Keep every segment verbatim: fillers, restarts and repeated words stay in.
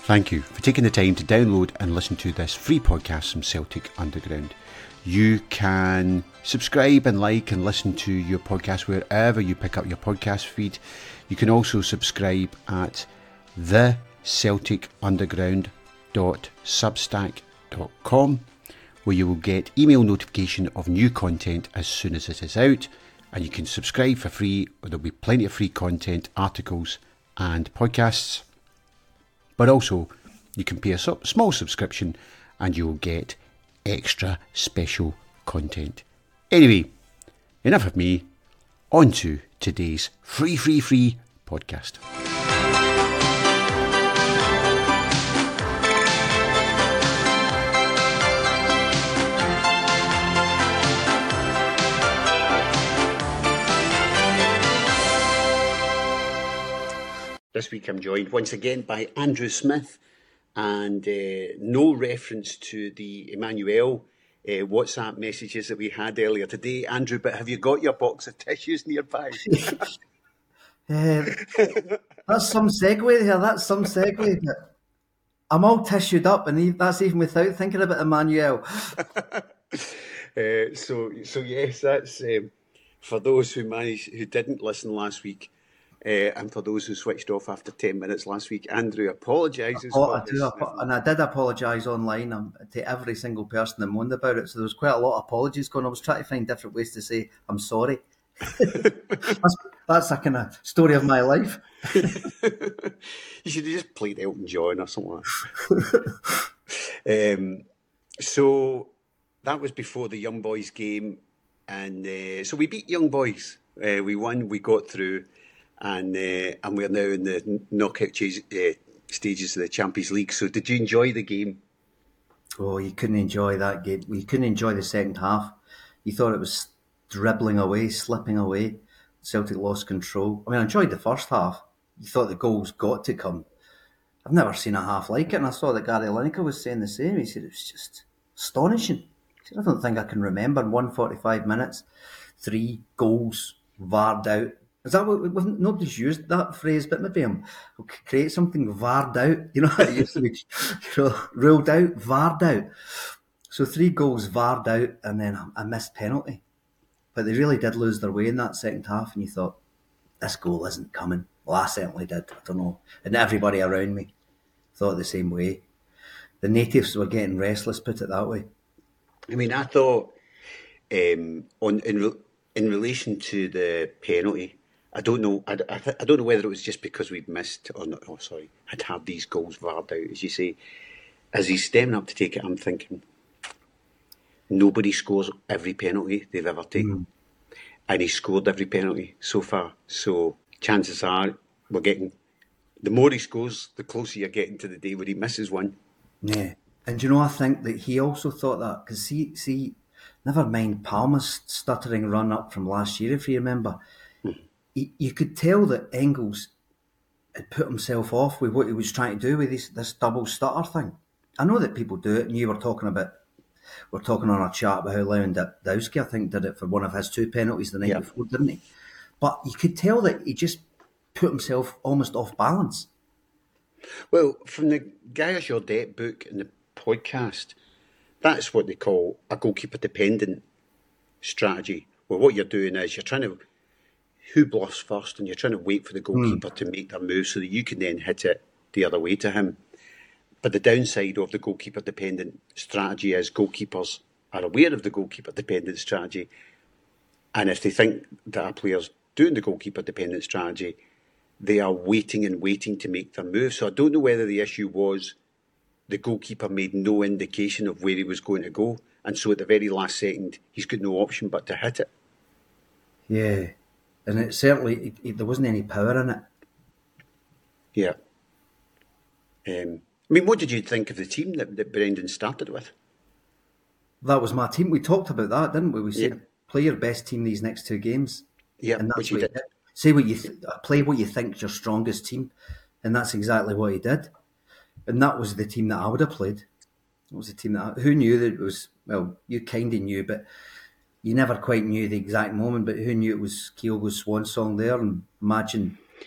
Thank you for taking the time to download and listen to this free podcast from Celtic Underground. You can subscribe and like and listen to your podcast wherever you pick up your podcast feed. You can also subscribe at the celtic underground dot substack dot com, where you will get email notification of new content as soon as it is out, and you can subscribe for free. There'll be plenty of free content, articles and podcasts. But also, you can pay a small subscription and you will get extra special content. Anyway, enough of me. On to today's free, free, free podcast. This week I'm joined once again by Andrew Smith, and uh, no reference to the Emmanuel uh, WhatsApp messages that we had earlier today, Andrew, but have you got your box of tissues nearby? uh, that's some segue there, that's some segue. I'm all tissued up, and that's even without thinking about Emmanuel. uh, so, so yes, that's um, for those who managed, who didn't listen last week. Uh, and for those who switched off after ten minutes last week, Andrew apologises oh, for I do, apo- and I did apologise online um, to every single person that moaned about it. So there was quite a lot of apologies going. I was trying to find different ways to say I'm sorry. that's, that's a kind of story of my life. You should have just played Elton John or something. um, so that was before the Young Boys game, and uh, so we beat Young Boys. Uh, we won. We got through. And uh, and we're now in the knockout ch- uh, stages of the Champions League. So did you enjoy the game? Oh, you couldn't enjoy that game. You couldn't enjoy the second half. You thought it was dribbling away, slipping away. Celtic lost control. I mean, I enjoyed the first half. You thought the goals got to come. I've never seen a half like it. And I saw that Gary Lineker was saying the same. He said it was just astonishing. He said, I don't think I can remember in one hundred forty-five minutes, three goals, varred out. Is that what, nobody's used that phrase, but maybe I'm, I'll create something varred out, you know, it used to be, you know, ruled out, varred out. So three goals varred out and then a, a missed penalty. But they really did lose their way in that second half, and you thought, this goal isn't coming. Well, I certainly did, I don't know. And everybody around me thought the same way. The natives were getting restless, put it that way. I mean, I thought um, on in, in relation to the penalty, I don't know. I, I, I don't know whether it was just because we'd missed or not. Oh, sorry, had had these goals varred out, as you say. As he's stepping up to take it, I'm thinking nobody scores every penalty they've ever taken, mm. and he scored every penalty so far. So chances are we're getting. The more he scores, the closer you're getting to the day where he misses one. Yeah, and you know, I think that he also thought that because see, see, never mind Palmer's stuttering run up from last year, if you remember. You could tell that Engels had put himself off with what he was trying to do with this, this double stutter thing. I know that people do it, and you were talking about, we're talking on our chat about how Lewandowski, I think, did it for one of his two penalties the night yep. before, didn't he? But you could tell that he just put himself almost off balance. Well, from the Gaya Jordet book and the podcast, that's what they call a goalkeeper-dependent strategy, where what you're doing is you're trying to who bluffs first, and you're trying to wait for the goalkeeper mm. to make their move so that you can then hit it the other way to him. But the downside of the goalkeeper-dependent strategy is goalkeepers are aware of the goalkeeper-dependent strategy, and if they think that a player's doing the goalkeeper-dependent strategy, they are waiting and waiting to make their move. So I don't know whether the issue was the goalkeeper made no indication of where he was going to go, and so at the very last second, he's got no option but to hit it. Yeah. And it certainly, it, it, there wasn't any power in it. Yeah. Um, I mean, what did you think of the team that, that Brendan started with? That was my team. We talked about that, didn't we? We said, yeah. play your best team these next two games. Yeah, and that's which you what did. He did. Say what you th- play what you think is your strongest team, and that's exactly what he did. And that was the team that I would have played. It was the team that I, who knew that it was. Well, you kind of knew, but you never quite knew the exact moment. But who knew it was Kyogo's swan song there? And imagine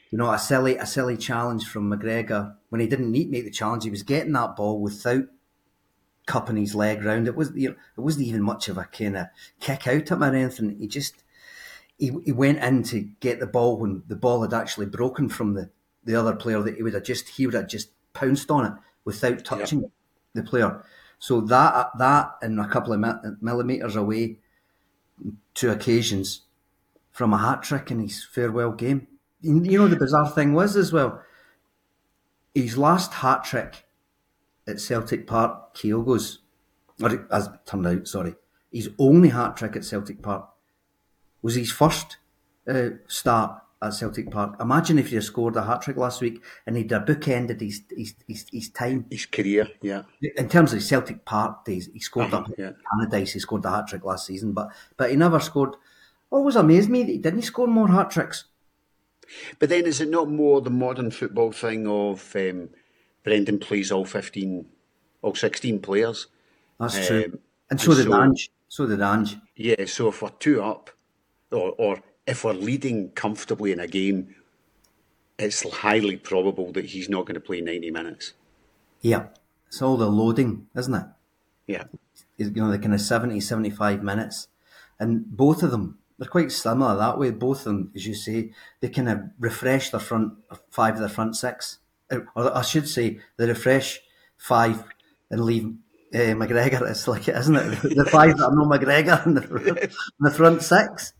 You know, a silly, a silly challenge from McGregor when he didn't need to make the challenge. He was getting that ball without cupping his leg round. It was, you know, it wasn't even much of a kind of kick out at him or anything. He just he, he went in to get the ball when the ball had actually broken from the, the other player. That he would have just he would have just pounced on it without touching yeah. the player. So that that and a couple of millimetres away, two occasions from a hat trick in his farewell game. You know, the bizarre thing was as well, his last hat trick at Celtic Park, Kyogo's, or as it turned out, sorry, his only hat trick at Celtic Park was his first uh, start at Celtic Park. Imagine if he'd scored a hat trick last week and he'd have bookended his, his his his time, his career. Yeah, in terms of Celtic Park days, he scored uh-huh, up yeah. Canadice. He scored the hat trick last season, but but he never scored. Always amazed me that he didn't score more hat tricks. But then, is it not more the modern football thing of um, Brendan plays all fifteen, all sixteen players? That's true, um, and so and did so, Ange. So did Ange. Yeah, so if we're two up, or or if we're leading comfortably in a game, it's highly probable that he's not going to play ninety minutes. Yeah, it's all the loading, isn't it? Yeah, you know, the kind of seventy, seventy-five minutes, and both of them. They're quite similar that way. Both of them, as you say, they kind of refresh their front five of their front six. Or I should say, they refresh five and leave uh, McGregor. It's like, isn't it? The five that are no McGregor in the front, in the front six.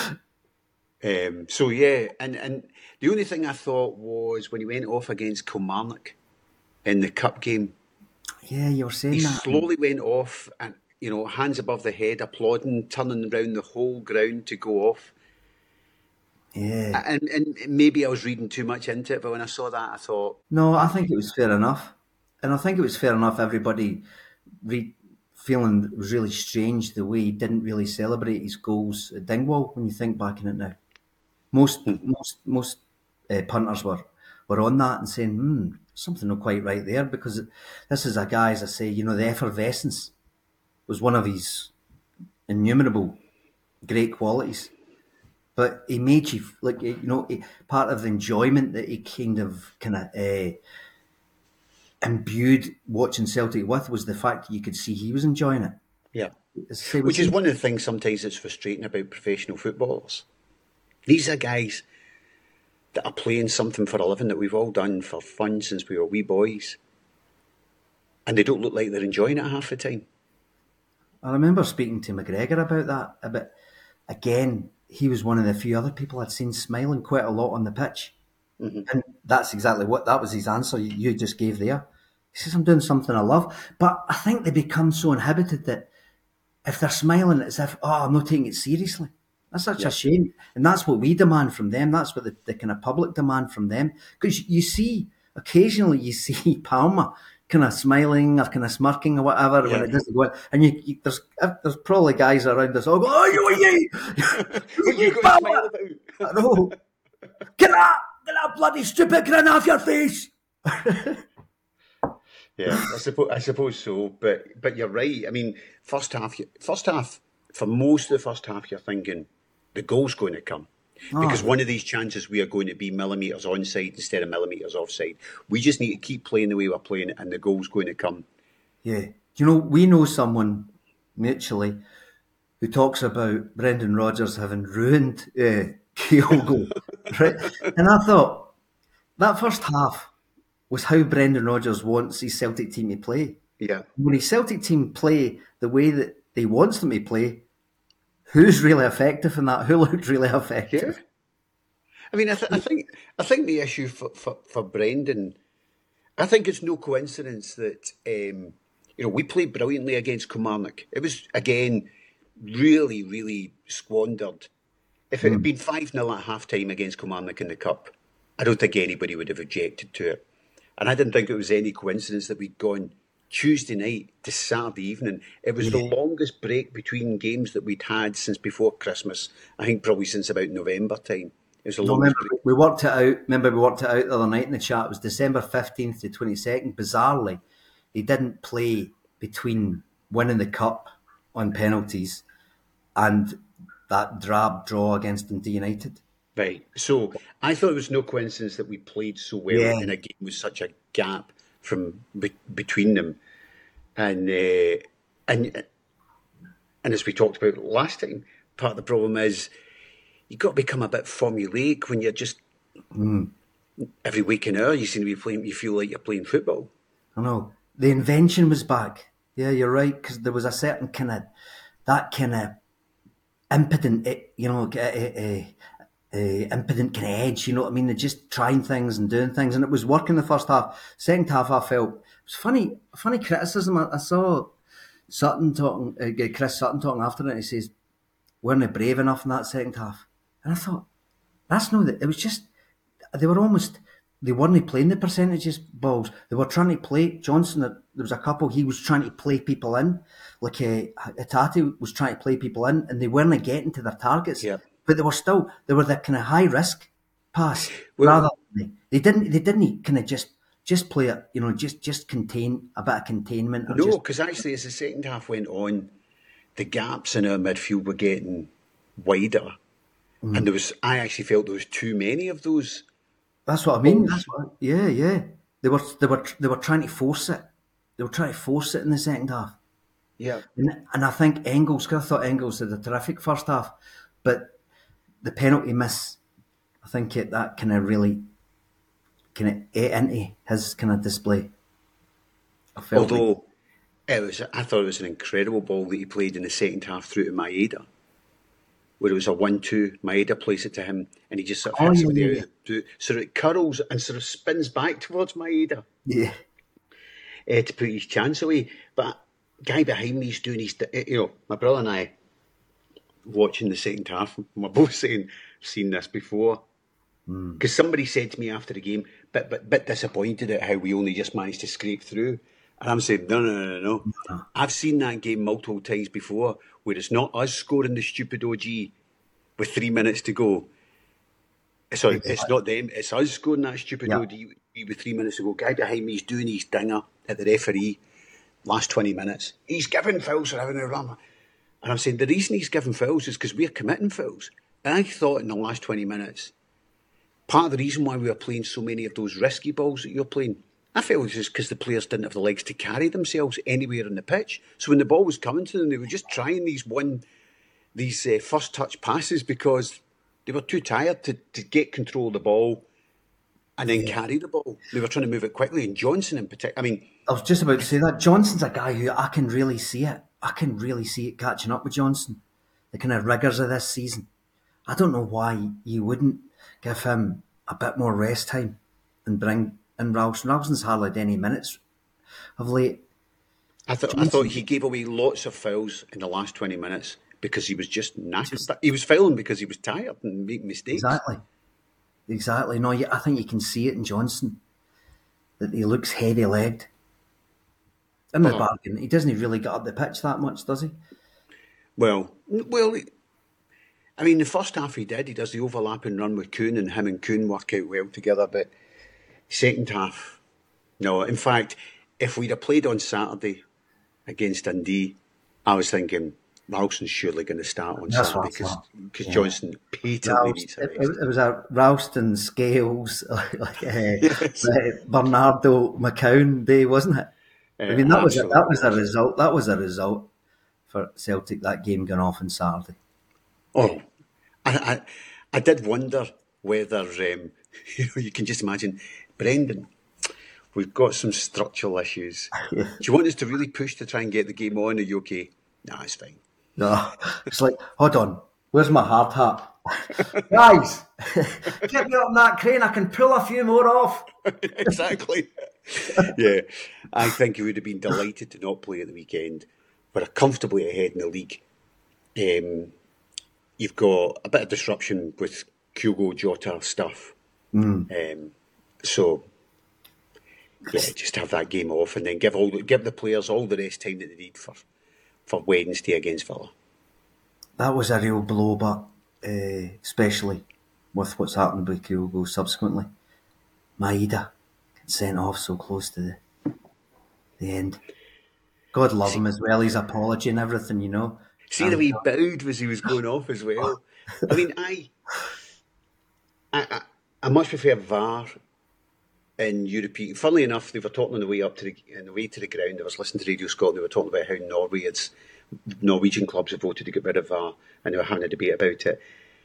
Um, so, yeah, and, and the only thing I thought was when he went off against Kilmarnock in the cup game. Yeah, you were saying he that. He slowly went off and, you know, hands above the head, applauding, turning around the whole ground to go off. Yeah. And and maybe I was reading too much into it, but when I saw that, I thought... No, I think it was fair enough. And I think it was fair enough everybody re- feeling it was really strange the way he didn't really celebrate his goals at Dingwall when you think back on it now. Most hmm. most most uh, punters were, were on that and saying, hmm, something not quite right there, because this is a guy, as I say, you know, the effervescence was one of his innumerable great qualities. But he made you, like, you know, part of the enjoyment that he kind of, kind of uh, imbued watching Celtic with was the fact that you could see he was enjoying it. Yeah. Say, Which is he? one of the things sometimes that's frustrating about professional footballers. These are guys that are playing something for a living that we've all done for fun since we were wee boys. And they don't look like they're enjoying it half the time. I remember speaking to McGregor about that. About again, he was one of the few other people I'd seen smiling quite a lot on the pitch. Mm-hmm. And that's exactly what, that was his answer you just gave there. He says, I'm doing something I love. But I think they become so inhibited that if they're smiling, it's as if, oh, I'm not taking it seriously. That's such yeah. a shame. And that's what we demand from them. That's what the, the kind of public demand from them. Because you see, occasionally you see Palma kind of smiling or kind of smirking or whatever yeah. when it doesn't go in. And you, you, there's there's probably guys around us all go, oh, you, you, you, you, you Palma. I know. Get that, get that bloody stupid grin off your face. Yeah, I suppose I suppose so. But but you're right. I mean, first half, first half for most of the first half, you're thinking the goal's going to come. Because oh. one of these chances we are going to be millimetres onside instead of millimetres offside. We just need to keep playing the way we're playing it and the goal's going to come. Yeah. Do you know, we know someone mutually who talks about Brendan Rodgers having ruined uh, Kyogo. Right? And I thought, that first half was how Brendan Rodgers wants his Celtic team to play. Yeah. When his Celtic team play the way that he wants them to play, who's really effective in that? Who looked really effective? Yeah. I mean, I, th- I think I think the issue for, for, for Brendan, I think it's no coincidence that um, you know we played brilliantly against Kilmarnock. It was again really, really squandered. If it mm. had been five nil at half time against Kilmarnock in the Cup, I don't think anybody would have objected to it. And I didn't think it was any coincidence that we'd gone Tuesday night to Saturday evening. It was yeah. the longest break between games that we'd had since before Christmas. I think probably since about November time. It was the no, longest remember, break. We worked it out. Remember, we worked it out the other night in the chat. It was December fifteenth to twenty-second. Bizarrely, he didn't play between winning the Cup on penalties and that drab draw against Dundee United. Right. So I thought it was no coincidence that we played so well Yeah, in a game with such a gap from be- between them, and uh, and and as we talked about last time, part of the problem is you've got to become a bit formulaic when you're just every week and hour you seem to be playing. You feel like you're playing football. I know. The invention was back. Yeah, you're right, because there was a certain kind of, that kind of impident, eh, you know, uh, uh, uh, impident kind of edge, you know what I mean? They're just trying things and doing things, and it was working the first half. Second half, I felt, it was funny, funny criticism. I, I saw Sutton talking, uh, Chris Sutton talking after it, and he says, weren't they brave enough in that second half? And I thought, that's no, it was just, they were almost, they weren't playing the percentages balls. They were trying to play Johnson. There was a couple he was trying to play people in, like uh, Hatate was trying to play people in, and they weren't getting to their targets. Yeah. But they were still, they were the kind of high risk pass Well, rather than they, they didn't they didn't kind of just just play it, you know, just just contain a bit of containment. Or no, just, because actually, as the second half went on, the gaps in our midfield were getting wider, and there was. I actually felt there was too many of those. that's what I mean. That's what, yeah, yeah. They were they were they were trying to force it. They were trying to force it in the second half. Yeah. And, and I think Engels, because I thought Engels had a terrific first half, but the penalty miss, I think it that kind of really kind of ate into his kind of display. I felt like, Although it was, I thought it was an incredible ball that he played in the second half through to Maeda, where it was a one-two. Maeda plays it to him, and he just sort of oh hits yeah, it with yeah, the yeah. out to, so it curls and sort of spins back towards Maeda Yeah. uh, to put his chance away. But guy behind me is doing his, you know, my brother and I watching the second half. We're both saying, seen this before. Because somebody said to me after the game, bit, bit, bit disappointed at how we only just managed to scrape through. And I'm saying, no, no, no, no, no. I've seen that game multiple times before where it's not us scoring the stupid O G with three minutes to go. Sorry, Exactly. it's not them, it's us scoring that stupid Yeah. O G with three minutes to go. Guy behind me is doing his dinger at the referee last twenty minutes. He's giving fouls for having a run. And I'm saying the reason he's giving fouls is because we're committing fouls. And I thought in the last twenty minutes, part of the reason why we were playing so many of those risky balls that you're playing, I felt it was just because the players didn't have the legs to carry themselves anywhere in the pitch. So when the ball was coming to them, they were just trying these one, these uh, first touch passes because they were too tired to, to get control of the ball and then carry the ball. They were trying to move it quickly. And Johnson in particular, I mean, I was just about to say that Johnson's a guy who I can really see it. I can really see it catching up with Johnson. The kind of rigours of this season. I don't know why you wouldn't give him a bit more rest time and bring in Ralston. Ralston's hardly had any minutes of late. I thought I thought he gave away lots of fouls in the last twenty minutes because he was just knackered. But he was fouling because he was tired and making mistakes. Exactly. Exactly. No, I think you can see it in Johnson that he looks heavy-legged. In the Oh. bargain, he doesn't really get up the pitch that much, does he? Well, well, I mean, the first half he did. He does the overlapping run with Kuhn, and him and Kuhn work out well together. But second half, no. In fact, if we'd have played on Saturday against Dundee, I was thinking Ralston's surely going to start on That's Saturday what I thought. because Yeah. Johnson patently Ralston, needs a it, rest. it was a Ralston Scales, like uh, Yes. Bernardo McCown day, wasn't it? I mean, that was a, that Absolutely. was a result. That was a result for Celtic. That game going off on Saturday. Oh, I, I, I did wonder whether um, you know you can just imagine, Brendan. We've got some structural issues. Do you want us to really push to try and get the game on? Are you okay? Nah, it's fine. No, it's like, hold on, where's my hard hat, guys? Get me up on that crane. I can pull a few more off. Exactly. Yeah, I think he would have been delighted to not play at the weekend. We're comfortably ahead in the league. Um, you've got a bit of disruption with Kyogo Jota stuff. Um, so, yeah, just have that game off and then give all the, give the players all the rest time that they need for, for Wednesday against Villa. That was a real blow, but uh, especially with what's happened with Kyogo subsequently. Maeda sent off so close to the the end. God love him as well. His apology and everything, you know. See the way he bowed as he was going off as well. I mean, I I, I, I much prefer V A R in European. Funnily enough, they were talking on the way up to the, on the way to the ground. I was listening to Radio Scotland. They were talking about how Norway, it's Norwegian clubs have voted to get rid of V A R, and they were having a debate about it.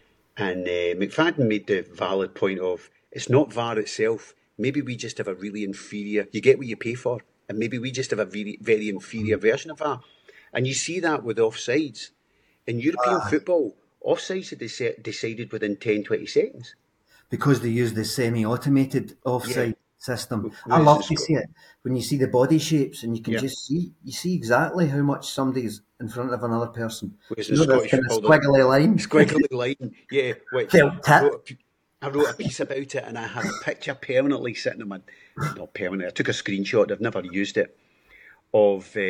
And uh, McFadden made the valid point of it's not V A R itself. Maybe we just have a really inferior. You get what you pay for, and maybe we just have a very, very inferior version of V A R. And you see that with offsides in European uh, football. Offsides are dec- decided within ten, twenty seconds because they use the semi-automated offside. Yeah. System. Whereas I love to see it when you see the body shapes and you can yeah. just see you see exactly how much somebody's in front of another person. Whereas you know, Scottish kind of squiggly though, line, squiggly line, yeah. Which I wrote, a, I wrote a piece about it, and I have a picture permanently sitting on my not permanently. I took a screenshot. I've never used it. Of uh, do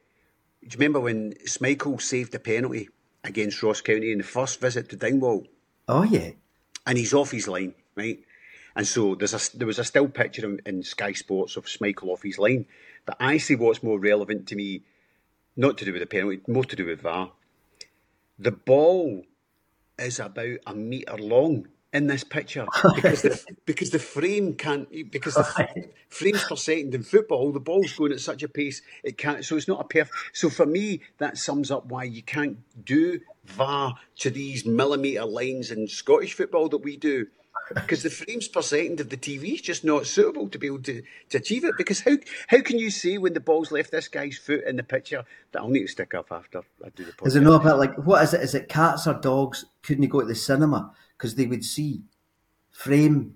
you remember when Schmeichel saved the penalty against Ross County in the first visit to Dingwall? Oh yeah, and he's off his line, right? And so there's a, there was a still picture in, in Sky Sports of Schmeichel off his line. But I see what's more relevant to me, not to do with the penalty, more to do with V A R. The ball is about a metre long in this picture because the, because the frame can't, because the frames per second in football, the ball's going at such a pace, it can't, so it's not a perfect. So for me, that sums up why you can't do V A R to these millimetre lines in Scottish football that we do. Because the frames per second of the T V is just not suitable to be able to, to achieve it. Because how how can you say when the ball's left this guy's foot in the picture that I'll need to stick up after I do the podcast? Is it not a bit like, what is it? Is it cats or dogs couldn't go to the cinema because they would see frame,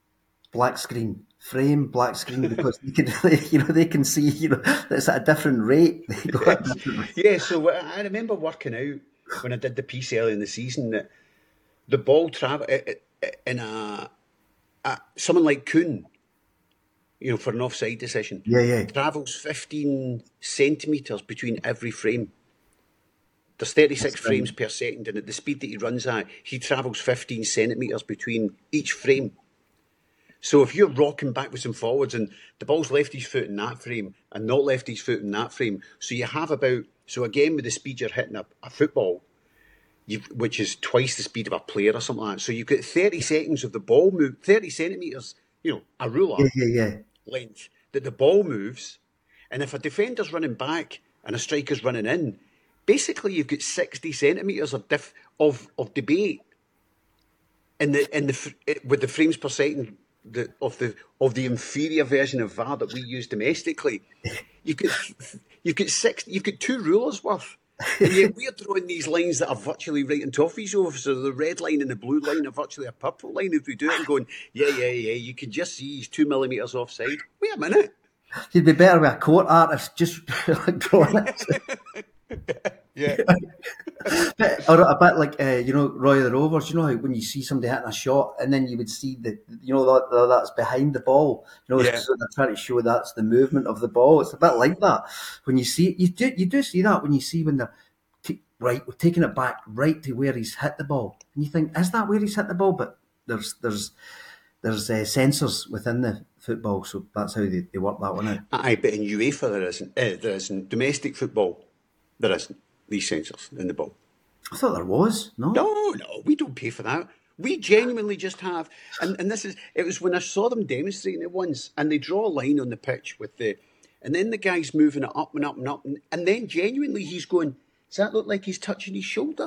black screen, frame, black screen because they can, you know, they can see, you know, it's at a different rate. They go at a different rate. Yeah, so I remember working out when I did the piece early in the season that the ball travel. In a, a someone like Kuhn, you know, for an offside decision, yeah, yeah, travels fifteen centimetres between every frame. There's thirty-six That's frames right. per second, and at the speed that he runs at, he travels fifteen centimetres between each frame. So if you're rocking backwards and forwards, and the ball's left his foot in that frame and not left his foot in that frame, so you have about so again with the speed you're hitting a, a football. You've, which is twice the speed of a player or something like that. So you've got thirty seconds of the ball move, thirty centimetres, you know, a ruler yeah, yeah, yeah. length that the ball moves. And if a defender's running back and a striker's running in, basically you've got sixty centimetres of diff, of of debate in the in the with the frames per second the, of the of the inferior version of V A R that we use domestically. You've got you've got six, you've got two rulers worth. And yet we're drawing these lines that are virtually right on top of each other. So the red line and the blue line are virtually a purple line. If we do it and going, yeah, yeah, yeah, you can just see he's two millimetres offside. Wait a minute. You'd be better with a court artist just like drawing it. Yeah. Or a bit like, uh, you know, Roy of the Rovers, you know, how when you see somebody hitting a shot and then you would see the, you know, that, that's behind the ball. You know, yeah. So they're trying to show that's the movement of the ball. It's a bit like that. When you see it, you do, you do see that when you see when they're, t- right, we're taking it back right to where he's hit the ball. And you think, is that where he's hit the ball? But there's, there's, there's uh, sensors within the football, so that's how they, they work that one out. Aye, but in UEFA there isn't. Uh, there isn't. Domestic football, there isn't these sensors in the ball. I thought there was. No, no, no. We don't pay for that. We genuinely just have, and, and this is. It was when I saw them demonstrating it once, and they draw a line on the pitch with the, and then the guy's moving it up and up and up, and, and then genuinely he's going, does that look like he's touching his shoulder?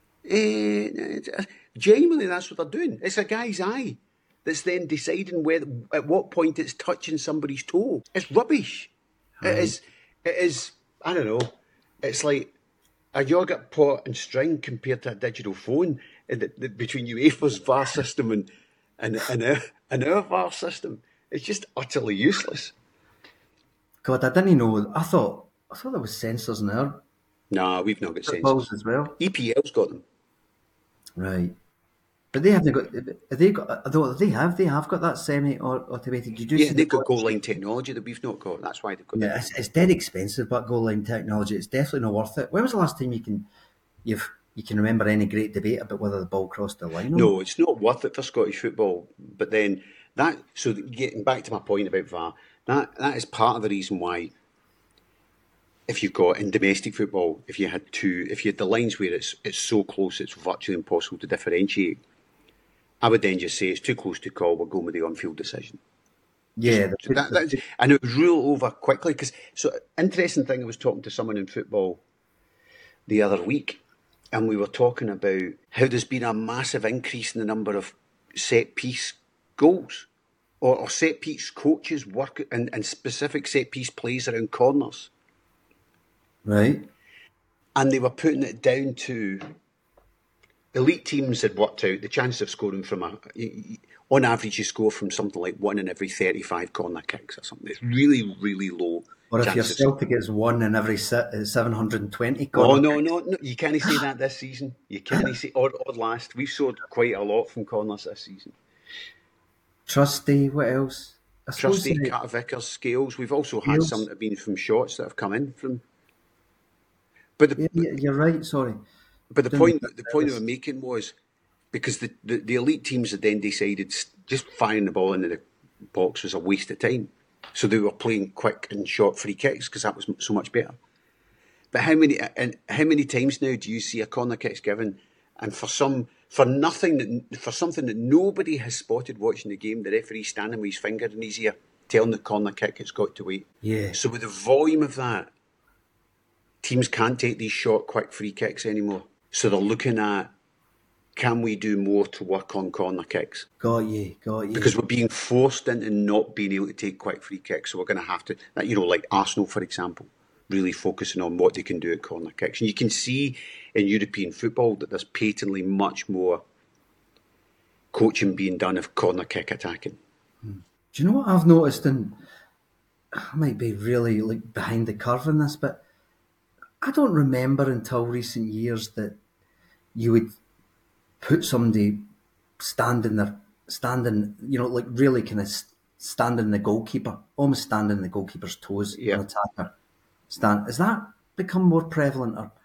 Uh, genuinely, that's what they're doing. It's a guy's eye that's then deciding where, at what point it's touching somebody's toe. It's rubbish. Right. It is. It is. I don't know. It's like a yogurt pot and string compared to a digital phone. The, the, between UEFA's V A R system and and and our, and our V A R system, it's just utterly useless. God, I didn't know. I thought I thought there was sensors in there. Nah, we've not got sensors as well. E P L's got them. Right. But they haven't got. Have they got? Although they have, they have got that semi-automated. You do. Yeah, they've got goal line technology that we've not got. That's why they've got. Yeah, it's, it's dead expensive, but goal line technology, it's definitely not worth it. When was the last time you can, you've you can remember any great debate about whether the ball crossed the line? Or no, it's not worth it for Scottish football. But then that, so getting back to my point about V A R, that that is part of the reason why. If you've got in domestic football, if you had two, if you had the lines where it's it's so close, it's virtually impossible to differentiate. I would then just say it's too close to call. We're going with the on-field decision. Yeah, Just, that, that's, and it was ruled over quickly because. So interesting thing. I was talking to someone in football the other week, and we were talking about how there's been a massive increase in the number of set piece goals or, or set piece coaches work and, and specific set piece plays around corners. Right. And they were putting it down to elite teams had worked out the chance of scoring from a, on average, you score from something like one in every thirty-five corner kicks or something. It's really, really low. Or if your Celtic gets one in every seven hundred twenty corner Oh, no, no, no. You can't say that this season. You can't say, or, or last. We've scored quite a lot from corners this season. Trusty, what else? Trusty, Carter Vickers, Scales. We've also Scales. had some that have been from shots that have come in from. But the, yeah, you're right. Sorry. But the Didn't point, the point I was making was because the, the, the elite teams had then decided just firing the ball into the box was a waste of time, so they were playing quick and short free kicks because that was so much better. But how many and how many times now do you see a corner kick's given, and for some for nothing that for something that nobody has spotted watching the game, the referee standing with his finger in his ear telling the corner kick it's got to wait. Yeah. So with the volume of that, teams can't take these short, quick free kicks anymore. So they're looking at, can we do more to work on corner kicks? Got you, got you. Because we're being forced into not being able to take quick free kicks. So we're going to have to, you know, like Arsenal, for example, really focusing on what they can do at corner kicks. And you can see in European football that there's patently much more coaching being done of corner kick attacking. Hmm. Do you know what I've noticed? And I might be really like behind the curve in this, but I don't remember until recent years that you would put somebody standing there, standing, you know, like really kind of standing the goalkeeper, almost standing the goalkeeper's toes, yeah. An attacker. Stand. Has that become more prevalent? Or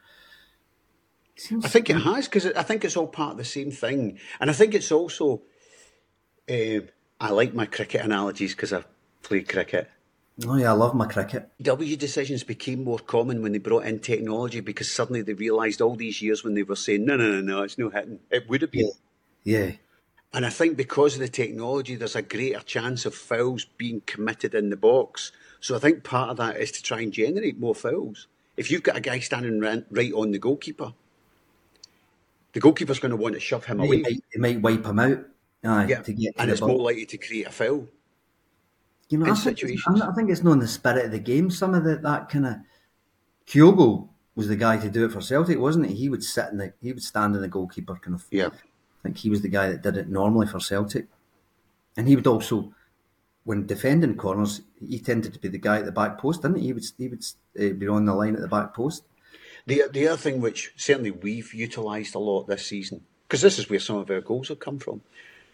I think it has, because I think it's all part of the same thing. And I think it's also, uh, I like my cricket analogies because I play cricket. Oh yeah, I love my cricket. W decisions became more common when they brought in technology because suddenly they realised all these years when they were saying, no, no, no, no, it's no hitting. It would have been. Yeah. yeah. And I think because of the technology, there's a greater chance of fouls being committed in the box. So I think part of that is to try and generate more fouls. If you've got a guy standing right on the goalkeeper, the goalkeeper's going to want to shove him yeah, away. He might, he might wipe him out. Aye, yeah. to get to and it's ball. more likely to create a foul. You know, I think, I think it's not in the spirit of the game. Some of the, that kind of Kyogo was the guy to do it for Celtic, wasn't he? He would sit in the, he would stand in the goalkeeper kind of. Yeah. I think he was the guy that did it normally for Celtic, and he would also, when defending corners, he tended to be the guy at the back post, didn't he? He would he would uh, be on the line at the back post. The the other thing which certainly we've utilised a lot this season, because this is where some of our goals have come from.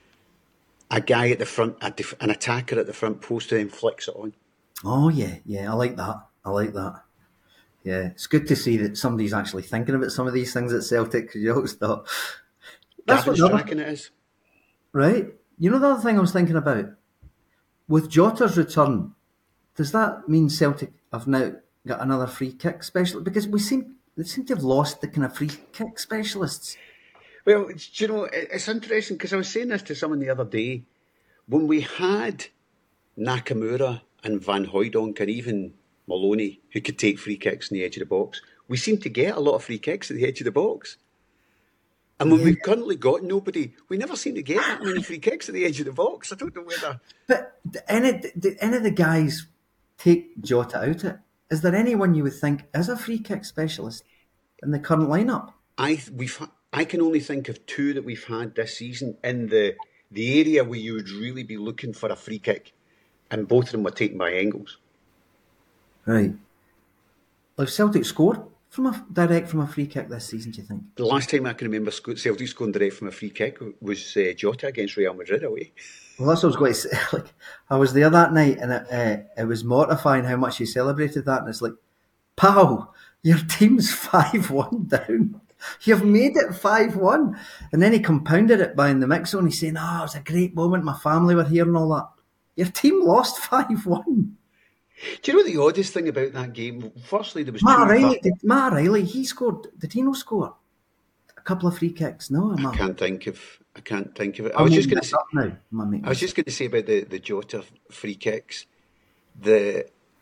A guy at the front, a def- an attacker at the front post, and then flicks it on. Oh yeah, yeah, I like that. I like that. Yeah, it's good to see that somebody's actually thinking about some of these things at Celtic. Because you always thought that's what striking it is, right? You know the other thing I was thinking about with Jota's return. Does that mean Celtic have now got another free kick specialist? Because we seem they seem to have lost the kind of free kick specialists. Well, you know, it's interesting because I was saying this to someone the other day. When we had Nakamura and Van Hooijdonk and even Maloney, who could take free kicks in the edge of the box, we seem to get a lot of free kicks at the edge of the box. And when yeah. we've currently got nobody, we never seem to get that many free kicks at the edge of the box. I don't know whether... But any, did any of the guys take Jota out it? Is there anyone you would think is a free kick specialist in the current lineup? I we've I can only think of two that we've had this season in the the area where you would really be looking for a free kick, and both of them were taken by Engels. Right. Have Celtic scored from a direct from a free kick this season, do you think? The last time I can remember Celtic scoring direct from a free kick was uh, Jota against Real Madrid away. Well, that's what I was going to say. Like, I was there that night, and it, uh, it was mortifying how much he celebrated that. And it's like, pal, your team's five one down. You've made it five one. And then he compounded it by in the mix zone. He's saying, oh, it was a great moment. My family were here and all that. Your team lost five one. Do you know the oddest thing about that game? Firstly, there was Matt two O'Reilly. Did, Matt O'Reilly, he scored. Did he not score? couple of free kicks. No, am I I? can't think of. I can't think of it. I I'm was just making going to this say. up now. Am I making I was this just going to say about the the Jota free kicks, the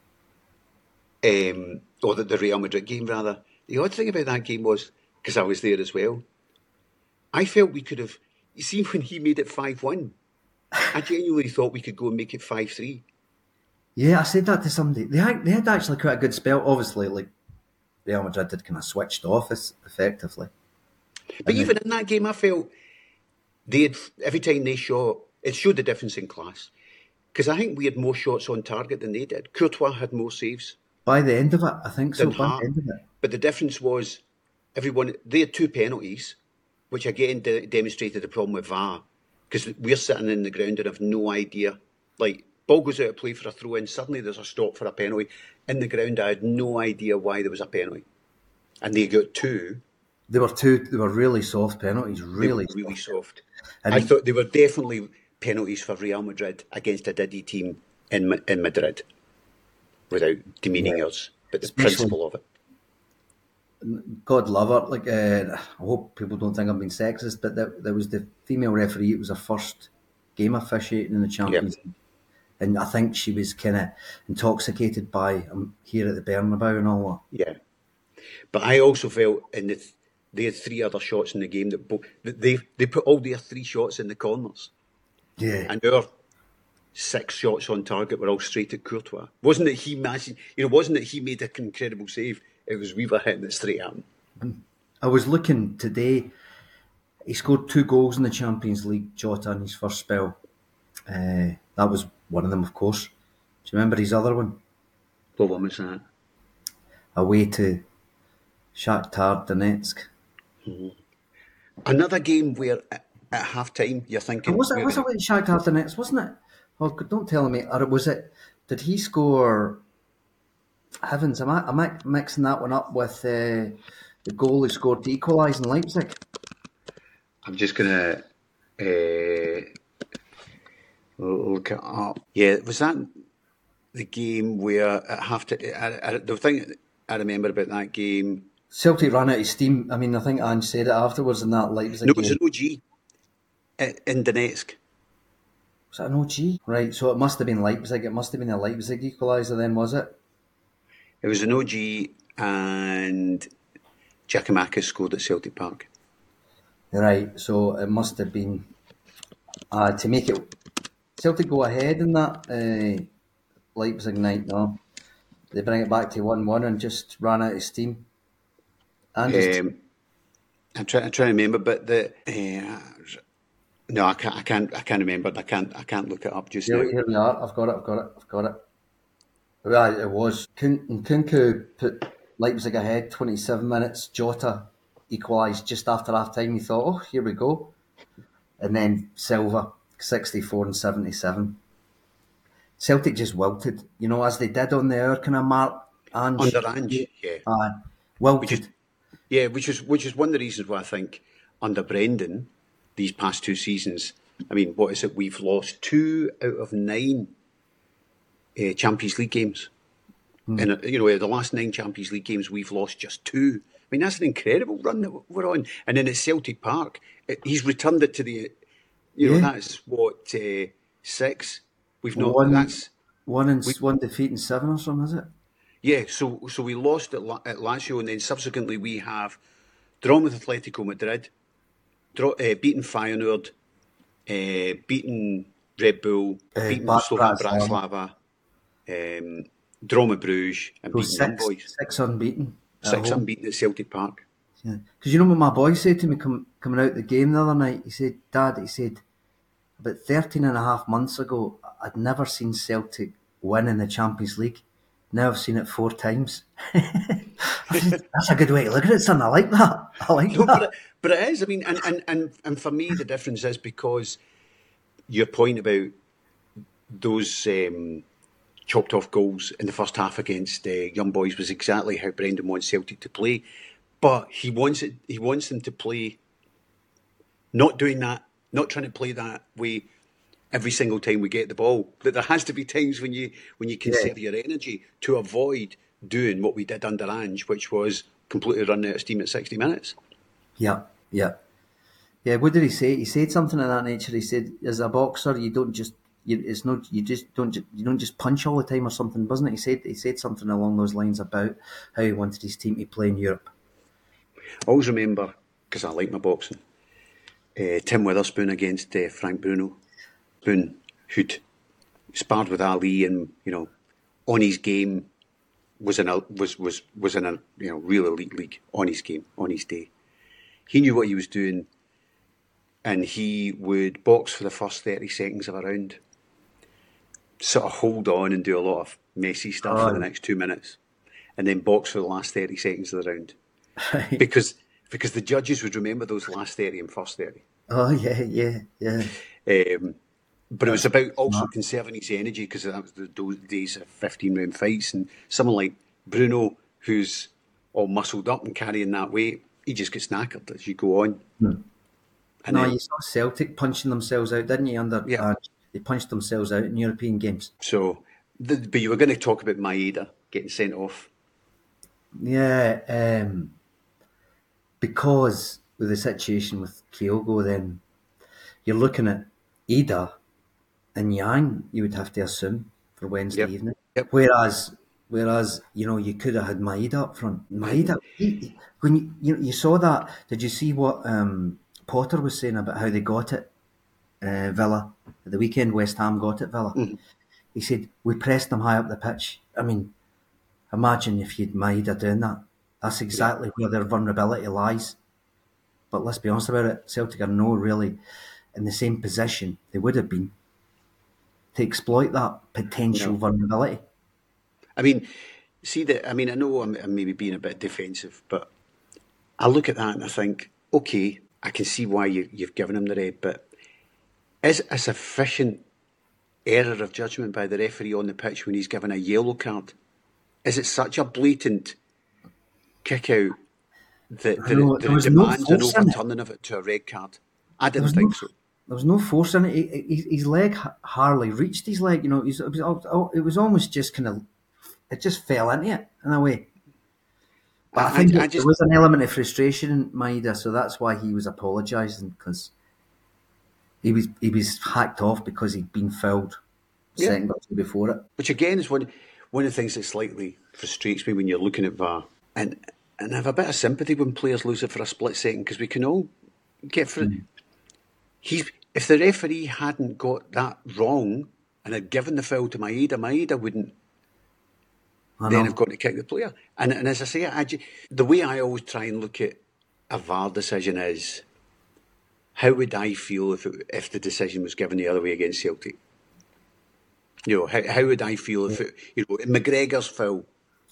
um, or the, the Real Madrid game rather. The odd thing about that game was because I was there as well. I felt we could have. You see, when he made it five one, I genuinely thought we could go and make it five three. Yeah, I said that to somebody. They had, they had actually quite a good spell. Obviously, like Real Madrid had kind of switched off as effectively. But And even then, in that game, I felt they had every time they shot, it showed the difference in class. Because I think we had more shots on target than they did. Courtois had more saves by the end of it, I think so. than By the Hart. end of it, But the difference was everyone, they had two penalties, which again de- demonstrated the problem with V A R. Because we're sitting in the ground and have no idea. Like, ball goes out of play for a throw in, suddenly there's a stop for a penalty. In the ground, I had no idea why there was a penalty. And they got two. they were two. They were really soft penalties. They were Really really soft. soft. And I thought they were definitely penalties for Real Madrid against a Diddy team in Ma- in Madrid, without demeaning yeah, us. But the especially principle of it. God love her. Like uh, I hope people don't think I'm being sexist, but there, there was the female referee. It was her first game officiating in the Yeah. Champions League, and I think she was kind of intoxicated by um, here at the Bernabeu and all Yeah. But I also felt in the th- they had three other shots in the game that, bo- that they they put all their three shots in the corners, that. Yeah, and our six shots on target were all straight at Courtois. Wasn't that he matched, you know? Wasn't that he made an incredible save? It was we were hitting it straight at him. I was looking today. He scored two goals in the Champions League, Jota, in his first spell. Uh, that was one of them, of course. Do you remember his other one? What one was that? Away to Shakhtar Donetsk. Another game where at, at half time you're thinking, And was it we're was it gonna- with Shakhtar Donetsk, wasn't it? Oh, don't tell me. Or was it? Did he score? Heavens, am I am I mixing that one up with uh, the goal he scored to equalise in Leipzig? I'm just gonna uh, look it up. Yeah, was that the game where at half time? I, I, the thing I remember about that game. Celtic ran out of steam. I mean, I think Ange said it afterwards in that Leipzig No, it game. was an O G i- in Donetsk. Was that an O G? Right, so it must have been Leipzig. It must have been a Leipzig equaliser then, was it? It was an O G, and Giacomakis scored at Celtic Park. Right, so it must have been uh, to make it Celtic go ahead in that uh, Leipzig night. No, they bring it back to one-one and just ran out of steam. And just, Um, I'm trying. I'm trying to remember, but the uh, no, I can't. I can't. I can't remember. I can't. I can't look it up just here, now. here we are. I've got it. I've got it. I've got it. Well, it was Kun- Nkunku put Leipzig ahead. twenty-seven minutes. Jota equalised just after half time. He thought, oh, here we go. And then Silva, sixty-four and seventy-seven. Celtic just wilted, you know, as they did on the hour kind of mark. Ange, Under Ange, yeah, uh, which wilted. is yeah, which is which is one of the reasons why I think under Brendan these past two seasons. I mean, what is it? We've lost two out of nine uh, Champions League games, and uh, you know, the last nine Champions League games we've lost just two. I mean, that's an incredible run that we're on. And then at Celtic Park, it, he's returned it to the, you know, Yeah. that's what uh, six. We've not. One, That's one, in, one defeat and seven or something, is it? yeah. So so we lost at, La, at Lazio, and then subsequently we have drawn with Atletico Madrid, draw, uh, beaten Feyenoord, uh, beaten Red Bull, Uh, beaten Brat- Slovan Bratislava. Bratislava, um, drawn with Bruges, and So beaten Young six, Boys. six unbeaten. at Six home. unbeaten at Celtic Park. Yeah. Because you know what my boy said to me com- coming out the game the other night? He said, Dad, he said, about thirteen and a half months ago, I'd never seen Celtic win in the Champions League. Now I've seen it four times. I said, that's a good way to look at it, son. I like that. I like No, that. but it, but it is. I mean, and, and, and, and for me, the difference is because your point about those um, chopped off goals in the first half against uh, Young Boys was exactly how Brendan wants Celtic to play. But he wants it. He wants them to play, not doing that, not trying to play that way every single time we get the ball. That there has to be times when you when you conserve your energy to avoid doing what we did under Ange, which was completely running out of steam at sixty minutes. Yeah. Yeah. Yeah, what did he say? He said something of that nature. He said, as a boxer, you don't just you, it's not you just don't ju- you don't just punch all the time or something, wasn't it? He said he said something along those lines about how he wanted his team to play in Europe. I always remember, because I like my boxing, uh, Tim Witherspoon against uh, Frank Bruno. Spoon, who'd sparred with Ali and, you know, on his game was in a was was was in a you know real elite league on his game on his day. He knew what he was doing, and he would box for the first thirty seconds of a round, sort of hold on and do a lot of messy stuff Oh, for the next two minutes, and then box for the last thirty seconds of the round, right. because because the judges would remember those last thirty and first thirty. Oh yeah, yeah, yeah. Um, but it was That's about also smart. conserving his energy, because that was the, those days of fifteen round fights, and someone like Bruno, who's all muscled up and carrying that weight, he just gets knackered as you go on. Hmm. And No, then, you saw Celtic punching themselves out, didn't you? Under yeah, uh, they punched themselves out in European games. so, the, but you were going to talk about Maeda getting sent off. Yeah, um, because with the situation with Kyogo, then you're looking at Ida and Yang. You would have to assume for Wednesday Yep, evening. yep. Whereas, whereas you know you could have had Maeda up front. I, Maeda, he, when you, you you saw that, did you see what um, Potter was saying about how they got it? Uh, Villa at the weekend, West Ham got it. Villa. mhm, He said we pressed them high up the pitch. I mean, imagine if you'd Maeda doing that. That's yeah. exactly where their vulnerability lies. But let's be honest about it, Celtic are no really in the same position they would have been to exploit that potential No. vulnerability. I mean, see that. I mean, I know I'm, I'm maybe being a bit defensive, but I look at that and I think, okay, I can see why you, you've given him the red, but is it a sufficient error of judgment by the referee on the pitch when he's given a yellow card? Is it such a blatant kick out that, I that, know it, that there it was no demands an force in it. overturning of it to a red card? I There didn't was no, think so. there was no force in it. He, he, his leg ha- hardly reached his leg. You know, he's, it, was, al- it was almost just kind of, it just fell into it in a way. But I I, think I, I it, there just, was an element of frustration in Maeda, so that's why he was apologising, because he was he was hacked off because he'd been fouled yeah. second or two before it. Which again is one one of the things that slightly frustrates me when you're looking at V A R. And and I have a bit of sympathy when players lose it for a split second, because we can all get for Mm. he's if the referee hadn't got that wrong and had given the foul to Maeda, Maeda wouldn't I then know. have got to kick the player. And and as I say, I, ju- the way I always try and look at a V A R decision is, how would I feel if it, if the decision was given the other way against Celtic? You know, how, how would I feel if it, you know, in McGregor's foul,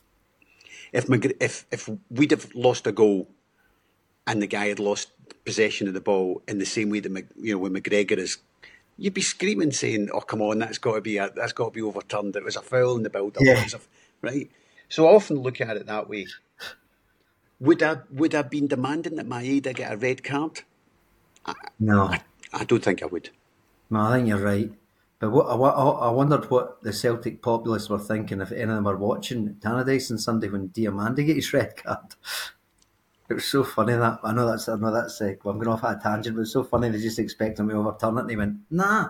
if McGre- if if we'd have lost a goal and the guy had lost possession of the ball in the same way that Mc, you know when McGregor is, you'd be screaming saying, "Oh, come on, that's got to be a, that's got to be overturned. It was a foul in the build-up. It Yeah. was a, right." So I often look at it that way. Would I would I have been demanding that Maeda get a red card? No. I don't think I would. No, I think you're right. But what I, wa- I wondered what the Celtic populace were thinking if any of them were watching Tannadice on Sunday when Diamandi got his red card. It was so funny that I know that's I know that's uh, well, I'm going off at a tangent, but it's so funny they just expect him to overturn it, and he went nah.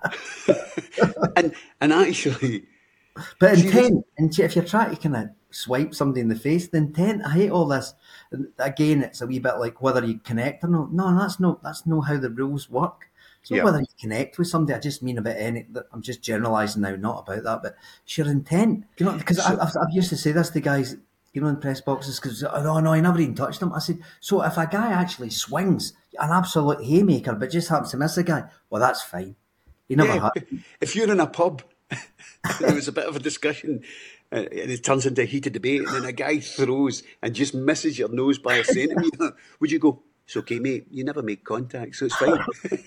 and and actually, But see this. intent, and if you're trying to kind of swipe somebody in the face, the intent. I hate all this. And again, it's a wee bit like whether you connect or not. No, that's no that's not how the rules work. It's not Yeah. whether you connect with somebody. I just mean about any. I'm just generalising now, not about that, but it's your intent. You know, because So I've, I've used to say this to guys, you know, in press boxes, because oh no, no, I never even touched them. I said, so if a guy actually swings an absolute haymaker, but just happens to miss a guy, well, that's fine. He never yeah, hurt. if you're in a pub, there was a bit of a discussion, uh, and it turns into a heated debate, and then a guy throws and just misses your nose by a centimetre. Would you go, "It's okay, mate. You never make contact, so it's fine."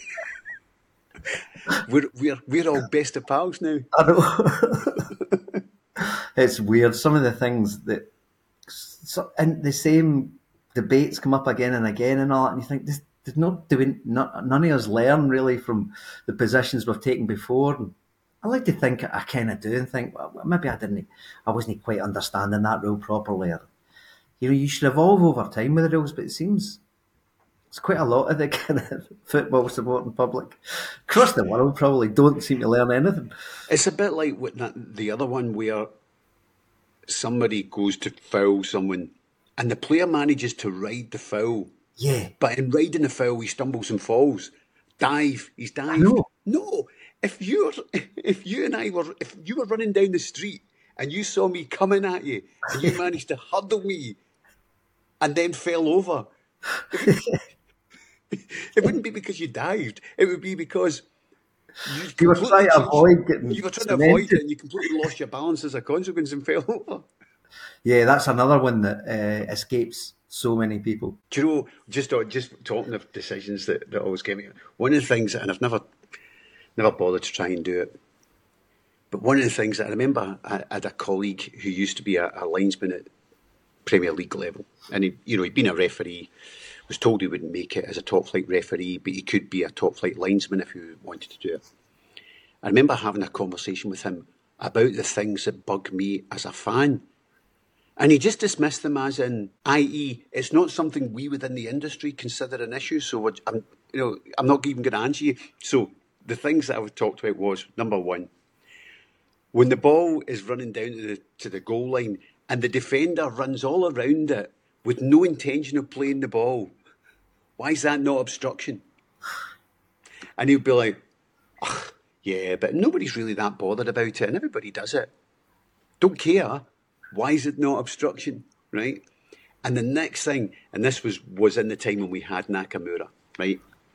we're we're we're all best of pals now. I know. It's weird. Some of the things that, so, and the same debates come up again and again and all that, and you think, this, there's not doing, not, none of us learn really from the positions we've taken before. And I like to think I kind of do and think, well, maybe I didn't, I wasn't quite understanding that rule properly. Or, you know, you should evolve over time with the rules, but it seems It's quite a lot of the kind of football supporting public across the world probably don't seem to learn anything. It's a bit like what that, the other one where somebody goes to foul someone and the player manages to ride the foul. Yeah. But in riding the foul, he stumbles and falls. Dive. He's dived. I know. No. If you're, if you and I were, if you were running down the street and you saw me coming at you and you managed to hurdle me and then fell over, it wouldn't be because you dived. It would be because you, you were trying to avoid getting You were trying cemented. to avoid it, and you completely lost your balance as a consequence and fell over. Yeah, that's another one that uh, escapes so many people. Do you know? Just just talking of decisions that, that always get me. One of the things, and I've never never bothered to try and do it, but one of the things that I remember, I had a colleague who used to be a, a linesman at Premier League level, and he, you know, he'd been a referee. Was told he wouldn't make it as a top flight referee, but he could be a top flight linesman if he wanted to do it. I remember having a conversation with him about the things that bug me as a fan, and he just dismissed them as in, that is, it's not something we within the industry consider an issue. So I'm, you know, I'm not even going to answer you. So the things that I talked about was number one, when the ball is running down to the to the goal line and the defender runs all around it with no intention of playing the ball. Why is that not obstruction? And he'll be like, oh, yeah, but nobody's really that bothered about it, and everybody does it. Don't care. Why is it not obstruction, right? And the next thing, and this was, was in the time when we had Nakamura, right?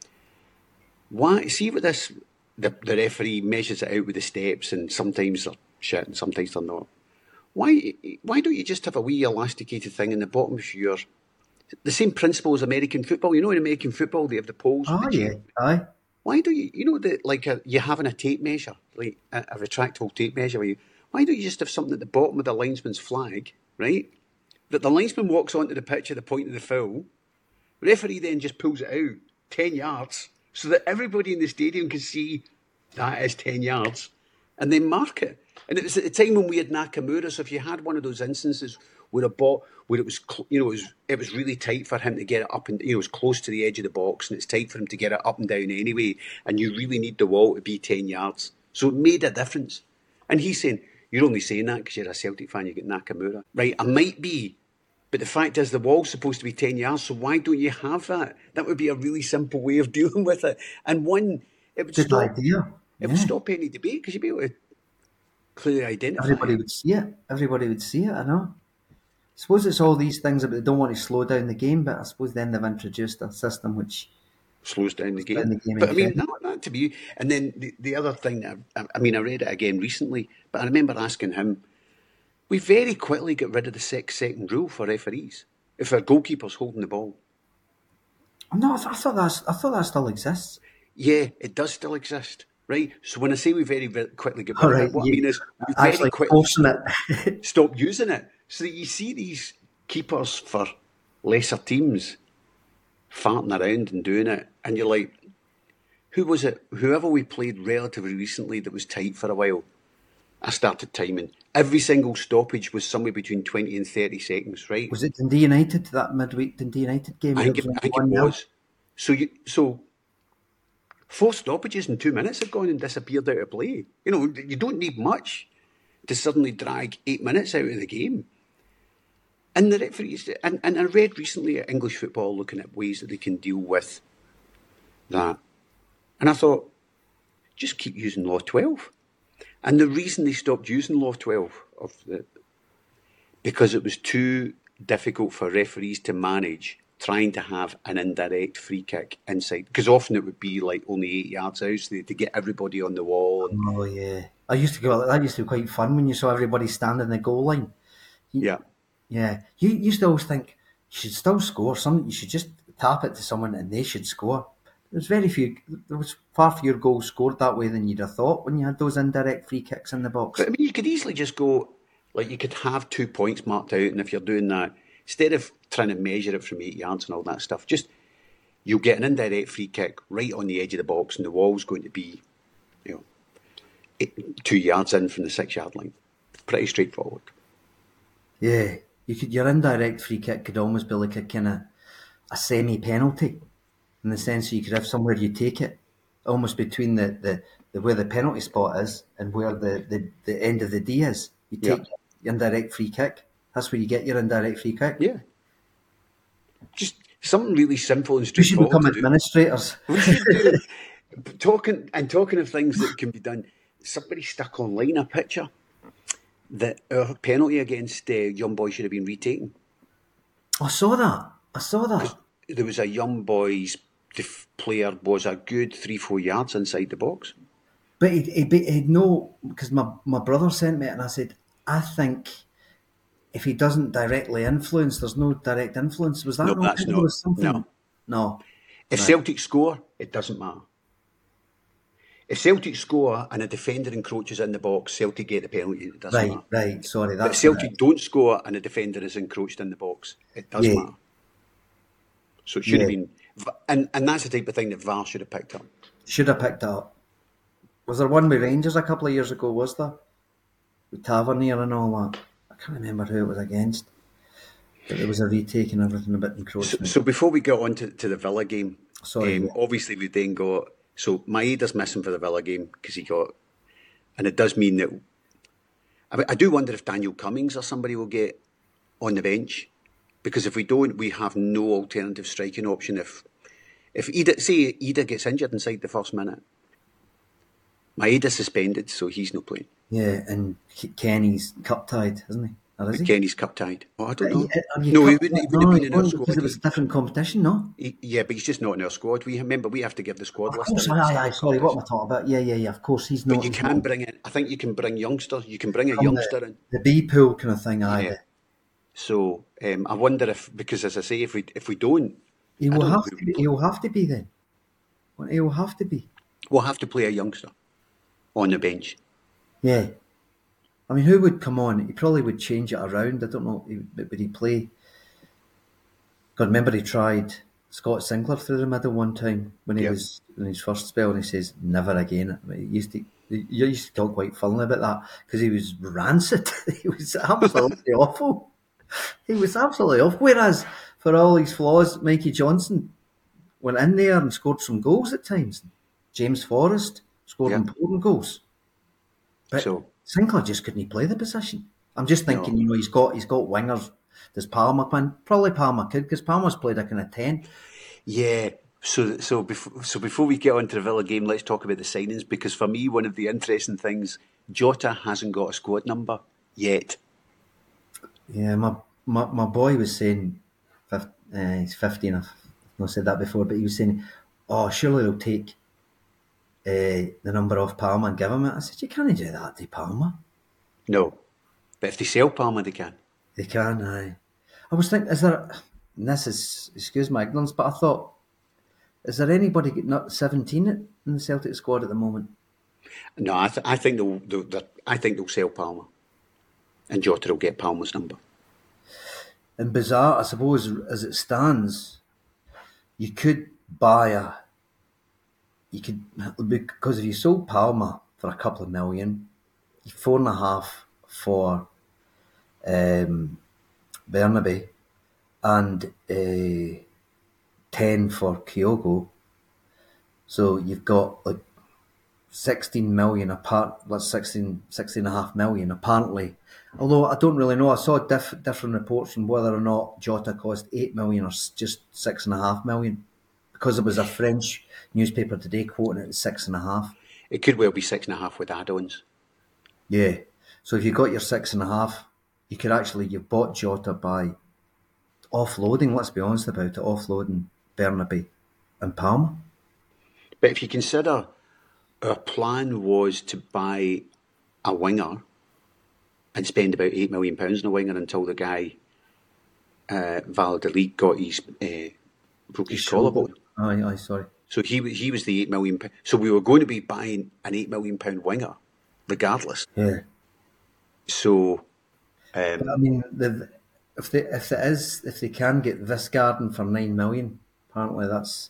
Why? See what this, the, the referee measures it out with the steps, and sometimes they're shit and sometimes they're not. Why, why don't you just have a wee elasticated thing in the bottom of your... The same principle as American football. You know, in American football, they have the poles. Oh, yeah. Aye. Why don't you, you know, the, like a, you having a tape measure, like a, a retractable tape measure, where you, why don't you just have something at the bottom of the linesman's flag, right? That the linesman walks onto the pitch at the point of the foul, referee then just pulls it out ten yards so that everybody in the stadium can see that is ten yards and then mark it. And it was at the time when we had Nakamura, so if you had one of those instances where a ball, where it was, you know, it was, it was really tight for him to get it up, and you know, it was close to the edge of the box, and it's tight for him to get it up and down anyway, and you really need the wall to be ten yards. So it made a difference. And he's saying, you're only saying that because you're a Celtic fan, you get Nakamura. Right, I might be, but the fact is the wall's supposed to be ten yards, so why don't you have that? That would be a really simple way of dealing with it. And one, it would Good stop, idea. It Yeah. would stop any debate, because you'd be able to clearly identify Everybody it. would see it. Everybody would see it, I know. I suppose it's all these things that they don't want to slow down the game, but I suppose then they've introduced a system which slows down the game. down the game But I mean, again. that, that to be, and then the, the other thing that, I, I mean, I read it again recently, but I remember asking him, we very quickly got rid of the six second rule for referees if our goalkeeper's holding the ball. No, I, th- I thought that's I thought that still exists. Yeah, it does still exist, right? So when I say we very, very quickly get rid All of right, it, what you I mean is we very actually quickly forcing it. stop using it. So that you see these keepers for lesser teams farting around and doing it, and you're like, who was it? Whoever we played relatively recently that was tight for a while, I started timing. Every single stoppage was somewhere between twenty and thirty seconds, right? Was it Dundee United, that midweek Dundee United game? I think it, was I think it one nil? was. So you, so four stoppages in two minutes have gone and disappeared out of play. You know, you don't need much to suddenly drag eight minutes out of the game. And the referees, and, and I read recently at English Football looking at ways that they can deal with that. And I thought, just keep using Law twelve. And the reason they stopped using Law twelve, of the, because it was too difficult for referees to manage trying to have an indirect free kick inside. Because often it would be like only eight yards out, so they had to get everybody on the wall. And, Oh yeah, I used to go. That used to be quite fun when you saw everybody standing in the goal line. You, yeah. yeah. You used to always think you should still score. Some you should just tap it to someone and they should score. There's very few. There was far fewer goals scored that way than you'd have thought when you had those indirect free kicks in the box. But I mean, you could easily just go, like you could have two points marked out, and if you're doing that, instead of trying to measure it from eight yards and all that stuff, just you'll get an indirect free kick right on the edge of the box, and the wall's going to be, you know, eight, two yards in from the six-yard line. Pretty straightforward. Yeah, you could. Your indirect free kick could almost be like a kind of a semi penalty. in the sense that you could have somewhere you take it, almost between the, the, the where the penalty spot is and where the, the, the end of the D is. You take Yeah. your indirect free kick. That's where you get your indirect free kick. Yeah. Just something really simple and We should straightforward become to do. administrators. We should do. Talking and talking of things that can be done. Somebody stuck online a picture that our penalty against uh, Young Boys should have been retaken. I saw that. I saw that. There was a Young Boys def- player was a good three, four yards inside the box. But he'd, he'd, be, he'd know, because my, my brother sent me it and I said, I think if he doesn't directly influence, there's no direct influence. Was that No, not? that's There not. was something. No. No. If Right. Celtic score, it doesn't matter. If Celtic score and a defender encroaches in the box, Celtic get the penalty. It doesn't Right, matter. right. Sorry, But if that's Celtic don't score and a defender is encroached in the box, it does Yeah. matter. So it should have Yeah. been, and and that's the type of thing that V A R should have picked up. should have picked it up. Was there one with Rangers a couple of years ago? Was there with Tavernier and all that? I can't remember who it was against, but there was a retake and everything, a bit So, encroachment. so before we get on to, to the Villa game, Sorry, um, yeah. obviously we then got, so Maeda's missing for the Villa game because he got, and it does mean that, I, mean, I do wonder if Daniel Cummings or somebody will get on the bench, because if we don't, we have no alternative striking option. If if Ida, say Ida gets injured inside the first minute, Maeda's suspended, so he's not playing. Yeah, and Ke- Kenny's cup tied, isn't he? Or is he? Kenny's cup tied. Oh, I don't know. Uh, are you No, he cup wouldn't, he tied? wouldn't No, have he been in our won't, squad. because it was a different competition, no? He- yeah, but he's just not in our squad. We remember we have to give the squad Of list. course, in aye, the aye, second aye, sorry, what am competition. I talking about? Yeah, yeah, yeah, of course, he's not. But you he's can not bring in, I think you can bring youngsters. You can bring a from youngster the, in. the B pool kind of thing, aye. Yeah. the- So um, I wonder if, because as I say, if we if we don't, He I will don't know have who to we be, play. he will have to be then. Well, he will have to be. We'll have to play a youngster on the bench. Yeah. I mean, who would come on? He probably would change it around. I don't know. He, but would he play? God, remember he tried Scott Sinclair through the middle one time when he Yep. was in his first spell, and he says, never again. I mean, he used to, he used to talk quite funnily about that because he was rancid. He was absolutely awful. He was absolutely awful. Whereas, for all his flaws, Mikey Johnson went in there and scored some goals at times. James Forrest scored Yep. important goals. But So Sinclair just couldn't play the position. I'm just thinking, No. you know, he's got he's got wingers. Does Palmer come in? Probably Palmer could, because Palmer's played a kind of ten. yeah. So so before so before we get on to the Villa game, let's talk about the signings, because for me, one of the interesting things, Jota hasn't got a squad number yet. Yeah, my my, my boy was saying, fif- uh, he's fifteen. I've not said that before, but he was saying, oh, surely they'll take uh, the number off Palmer and give him it. I said, you can't do that to Palmer. No, but if they sell Palmer, they can. They can, aye. I was thinking, is there, and this is, excuse my ignorance, but I thought, is there anybody getting up seventeen in the Celtic squad at the moment? No, I, th- I think they'll, they'll, they'll I think they'll sell Palmer, and Jota will get Palmer's number. And bizarre, I suppose, as it stands, you could buy a, you could, because if you sold Palmer for a couple of million, four and a half for um, Bernabe, and uh, ten for Kyogo. So you've got like sixteen million apart, that's sixteen, sixteen and a half million apparently. Although I don't really know, I saw diff, different reports on whether or not Jota cost eight million or s- just six and a half million, because there was a French newspaper today quoting it at six and a half. It could well be six and a half with add-ons. Yeah. So if you got your six and a half, you could actually, you've bought Jota by offloading, let's be honest about it, offloading Bernabe and Palmer. But if you consider our plan was to buy a winger and spend about eight million pounds on a winger until the guy uh, Valladolid got his uh, broke his collarbone. Aye, aye, sorry. So he wa- he was the eight million. pou- So we were going to be buying an eight million pound winger, regardless. Yeah. So um, But I mean, the, if they if it is if they can get Visgarden for nine million, apparently that's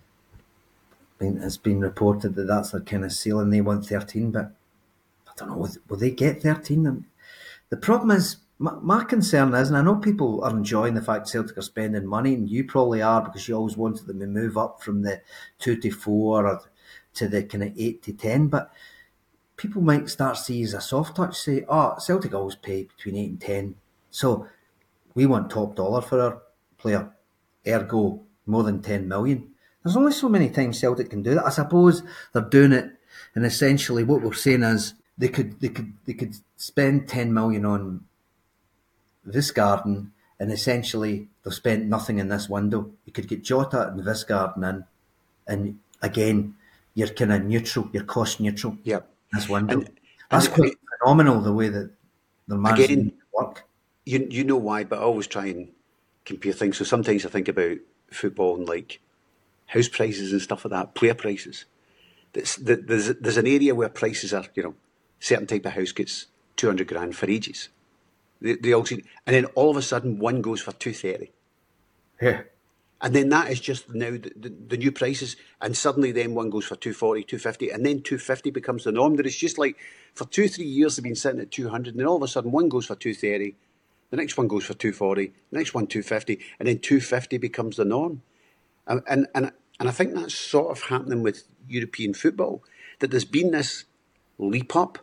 been it's been reported that that's their kind of ceiling. They want thirteen, but I don't know. Will, will they get thirteen? The problem is My, my concern is, and I know people are enjoying the fact Celtic are spending money, and you probably are because you always wanted them to move up from the two to four or to the kind of eight to ten. But people might start seeing as a soft touch, say, "Oh, Celtic always pay between eight and ten, so we want top dollar for our player, ergo more than ten million." There's only so many times Celtic can do that. I suppose they're doing it, and essentially what we're saying is they could they could they could spend ten million on Visgarden, and essentially they've spent nothing in this window. You could get Jota and Visgarden in, and again, you're kind of neutral, you're cost neutral. Yeah, in this window. and, That's and quite it, phenomenal the way that they're managing again, to work. You you know why, but I always try and compare things. So sometimes I think about football and like house prices and stuff like that, player prices. There's there's there's an area where prices are, you know, certain type of house gets two hundred grand for ages. They, they all seem, and then all of a sudden one goes for two thirty. Yeah. And then that is just now the, the, the new prices, and suddenly then one goes for two forty, two fifty, and then two fifty becomes the norm. That it's just like for two, three years they've been sitting at two hundred, and then all of a sudden one goes for two thirty, the next one goes for two forty, the next one two fifty, and then two fifty becomes the norm. And, and, and, and I think that's sort of happening with European football, that there's been this leap up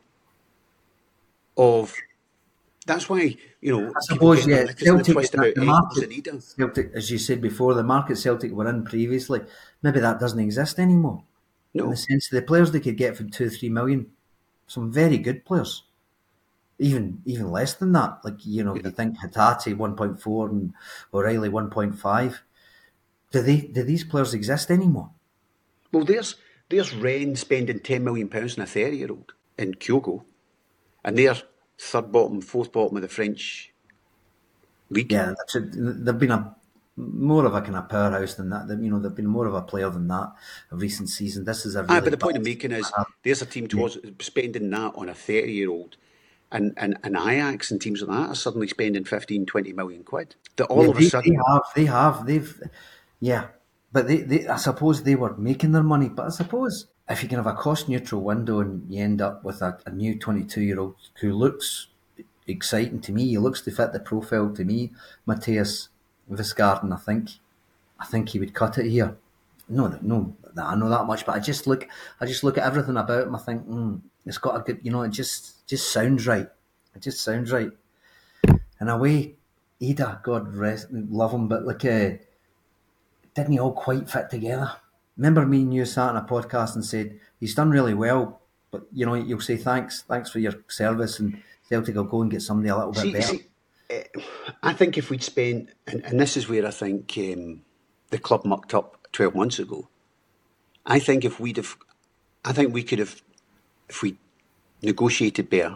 of... That's why, you know, I suppose, yeah, Celtic, the twist the, about the market, Celtic, as you said before, the market Celtic were in previously, maybe that doesn't exist anymore. No. In the sense of the players they could get for two, three million, some very good players, even even less than that. Like, you know, yeah. You think Hatate one point four and O'Reilly one point five. Do they? Do these players exist anymore? Well, there's there's Rennes spending ten million pounds on a thirty-year-old in Kyogo, and they're third bottom, fourth bottom of the French league. Yeah, they've been a more of a kind of powerhouse than that. You know, they've been more of a player than that of recent season. This is a really ah, but the point I'm making is there's a team towards yeah. spending that on a thirty-year-old, and, and, and Ajax and teams like that are suddenly spending fifteen, twenty million quid. That all yeah, of they, a sudden they have, they have, they've, yeah. But they, they, I suppose they were making their money. But I suppose if you can have a cost-neutral window and you end up with a, a new twenty-two-year-old who looks exciting to me, he looks to fit the profile to me, Matthias Visgarden, I think, I think he would cut it here. No, no, I know that much, but I just look, I just look at everything about him. I think mm, it's got a good, you know, it just, just sounds right. It just sounds right. In a way, Ida, God rest, love him, but like. Uh, didn't he all quite fit together? Remember me and you sat on a podcast and said, he's done really well, but you know, you'll say thanks, thanks for your service, and Celtic will go and get somebody a little bit see, better. See, uh, I think if we'd spent, and, and this is where I think um, the club mucked up twelve months ago. I think if we'd have, I think we could have, if we negotiated better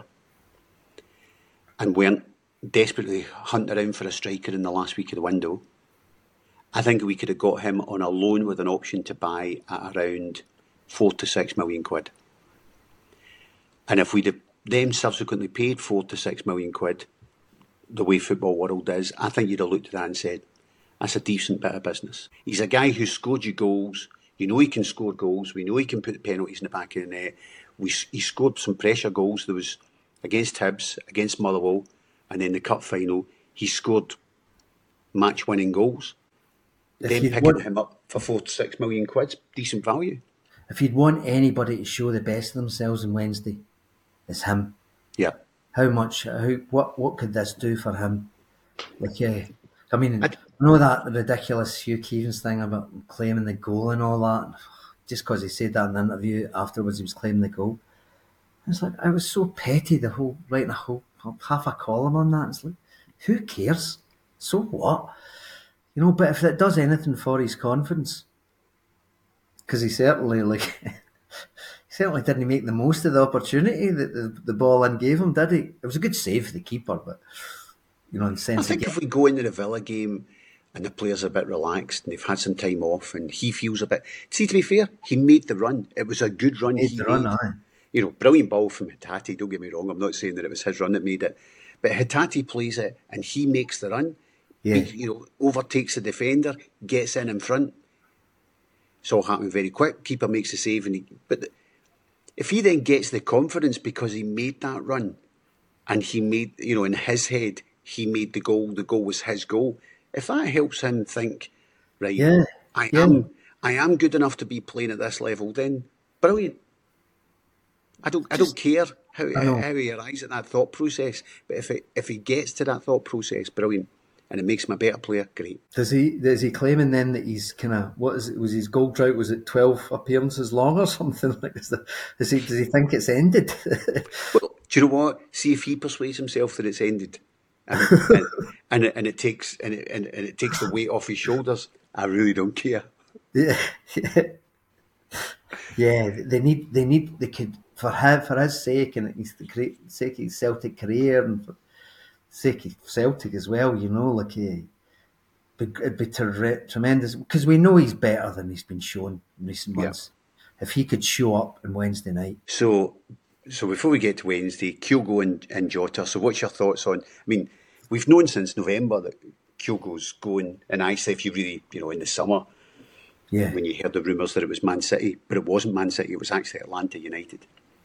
and weren't desperately hunting around for a striker in the last week of the window, I think we could have got him on a loan with an option to buy at around four to six million quid. And if we'd have then subsequently paid four to six million quid, the way football world is, I think you'd have looked at that and said, that's a decent bit of business. He's a guy who scored you goals. You know he can score goals. We know he can put penalties in the back of the net. We, he scored some pressure goals. There was against Hibs, against Motherwell, and then the cup final, he scored match-winning goals. If then picking want, him up for four to six million quid, decent value. If you'd want anybody to show the best of themselves on Wednesday, it's him. Yeah. How much? How what? What could this do for him? Like, yeah. I mean, I'd, I know that ridiculous Hugh Keevins thing about claiming the goal and all that. Just because he said that in the interview afterwards, he was claiming the goal. It's like, I was so petty. The whole writing a whole half a column on that. It's like, who cares? So what? You know, but if it does anything for his confidence, because he certainly like he certainly didn't make the most of the opportunity that the, the ball in gave him, did he? It was a good save for the keeper, but you know, in the sense I think if we go into the Villa game and the players are a bit relaxed and they've had some time off and he feels a bit. See, to be fair, he made the run. It was a good run. Made he the made. run, aye. You know, brilliant ball from Hatate. Don't get me wrong. I'm not saying that it was his run that made it, but Hatate plays it and he makes the run. Yeah. He, you know, overtakes the defender, gets in in front. It's all happening very quick. Keeper makes the save, and he, but the, if he then gets the confidence because he made that run, and he made, you know, in his head, he made the goal, the goal was his goal. If that helps him think, right, Yeah, I yeah. am I am good enough to be playing at this level, then brilliant. I don't I Just, don't care how I know. how he arrives at that thought process, but if it, if he gets to that thought process, brilliant, and it makes him a better player, great. Does he? Is he claiming then that he's kind of what is it? Was his goal drought? Was it twelve appearances long or something like? Is, the, is he? Does he think it's ended? Well, do you know what? See if he persuades himself that it's ended, and and, and, it, and it takes and it, and, and it takes the weight off his shoulders. I really don't care. Yeah, yeah, yeah. They need. They need. They could for him, for his sake, and his the great sake of his Celtic career, and for the sake of Celtic as well. You know, like eh, it'd be ter- tremendous because we know he's better than he's been shown in recent Yeah. months. If he could show up on Wednesday night, So, so before we get to Wednesday, Kyogo and, and Jota. So, what's your thoughts on? I mean, we've known since November that Kyogo's going, and I say if you really, you know, in the summer yeah, when you heard the rumours that it was Man City, but it wasn't Man City, it was actually Atlanta United.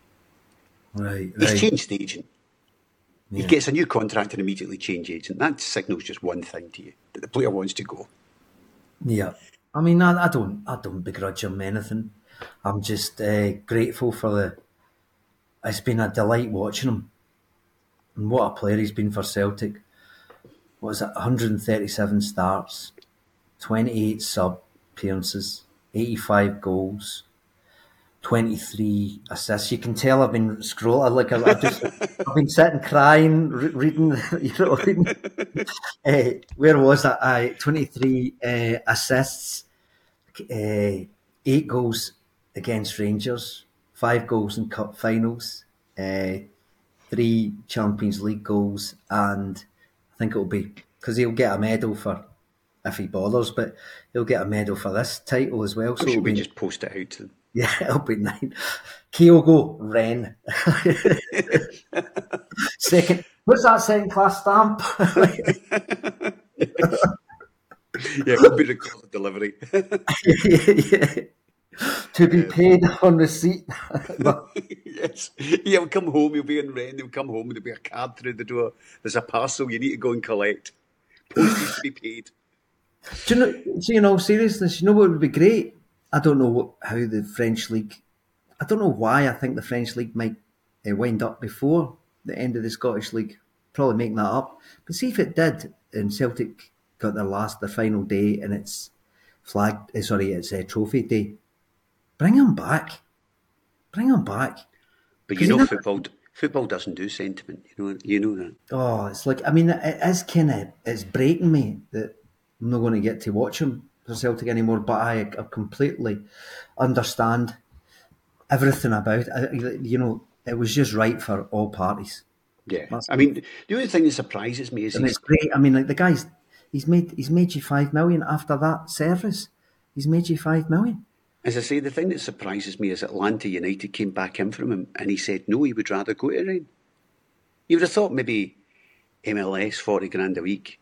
right, He's right, changed agent. He yeah. gets a new contract and immediately change agent. That signals just one thing to you, that the player wants to go. Yeah, I mean, I, I don't, I don't begrudge him anything. I'm just uh, grateful for the. It's been a delight watching him, and what a player he's been for Celtic. What was it? one hundred thirty-seven starts, twenty-eight sub appearances, eighty-five goals, twenty-three assists. You can tell I've been scrolling. Like I, I just, I've been sitting crying, re- reading. You know, reading. Uh, where was that? I twenty-three uh, assists. Uh, eight goals against Rangers, five goals in cup finals, uh, three Champions League goals, and I think it'll be because he'll get a medal for if he bothers, but he'll get a medal for this title as well. So Or should it'll we be, just post it out to them? yeah, it'll be nine. Kyogo Ren, second. What's that second class stamp? Yeah, it'll be recorded delivery. yeah, yeah. To be paid on receipt. But, Yes. He'll come home, he'll be in rent, he'll come home and there'll be a card through the door. There's a parcel you need to go and collect. Postage to be paid. do you know? So, in all seriousness, you know what would be great? I don't know what, how the French league. I don't know why I think the French league might uh, wind up before the end of the Scottish league. Probably making that up. But see if it did, and Celtic got their last, their final day, and it's flag. Uh, sorry, it's a uh, trophy day. Bring them back. Bring them back. But 'Cause you you know, never- football football doesn't do sentiment. You know, you know that. Oh, it's like I mean, it is kind of it's breaking me that I'm not going to get to watch him for Celtic anymore. But I, I completely understand everything about it. You know, it was just right for all parties. Yeah. That's- I mean, the only thing that surprises me is And he's it's great. I mean, like the guy's he's made he's made you five million after that service. He's made you five million. As I say, the thing that surprises me is Atlanta United came back in from him and he said no, he would rather go to Rennes. You would have thought maybe M L S, forty grand a week.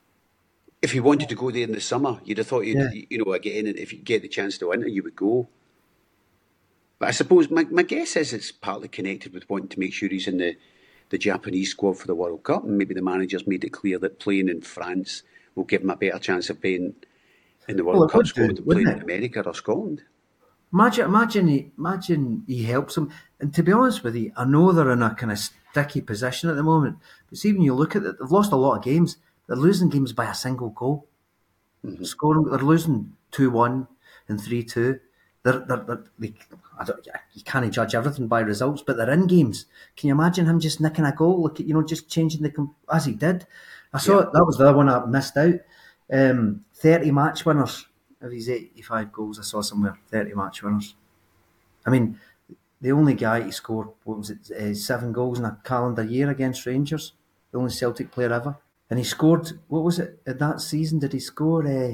If he wanted to go there in the summer, you'd have thought, you'd, Yeah. you know, again, if you get the chance to win it, you would go. But I suppose my, my guess is it's partly connected with wanting to make sure he's in the, the Japanese squad for the World Cup. And maybe the manager's made it clear that playing in France will give him a better chance of playing in the World Well, it Cup would squad do, than playing wouldn't in it? America or Scotland. Imagine, imagine, he, imagine he helps them. And to be honest with you, I know they're in a kind of sticky position at the moment. But see, when you look at it, they've lost a lot of games. They're losing games by a single goal. Mm-hmm. Scoring, they're losing two one and three two. They're, they're, they're, they, I don't, you can't judge everything by results, but they're in games. Can you imagine him just nicking a goal? Look, you know, just changing the as he did. I saw Yeah. it. That was the other one I missed out. Um, Thirty match winners of his eighty-five goals. I saw somewhere thirty match winners. I mean, the only guy he scored what was it uh, seven goals in a calendar year against Rangers. The only Celtic player ever, and he scored. What was it at that season? Did he score? Uh,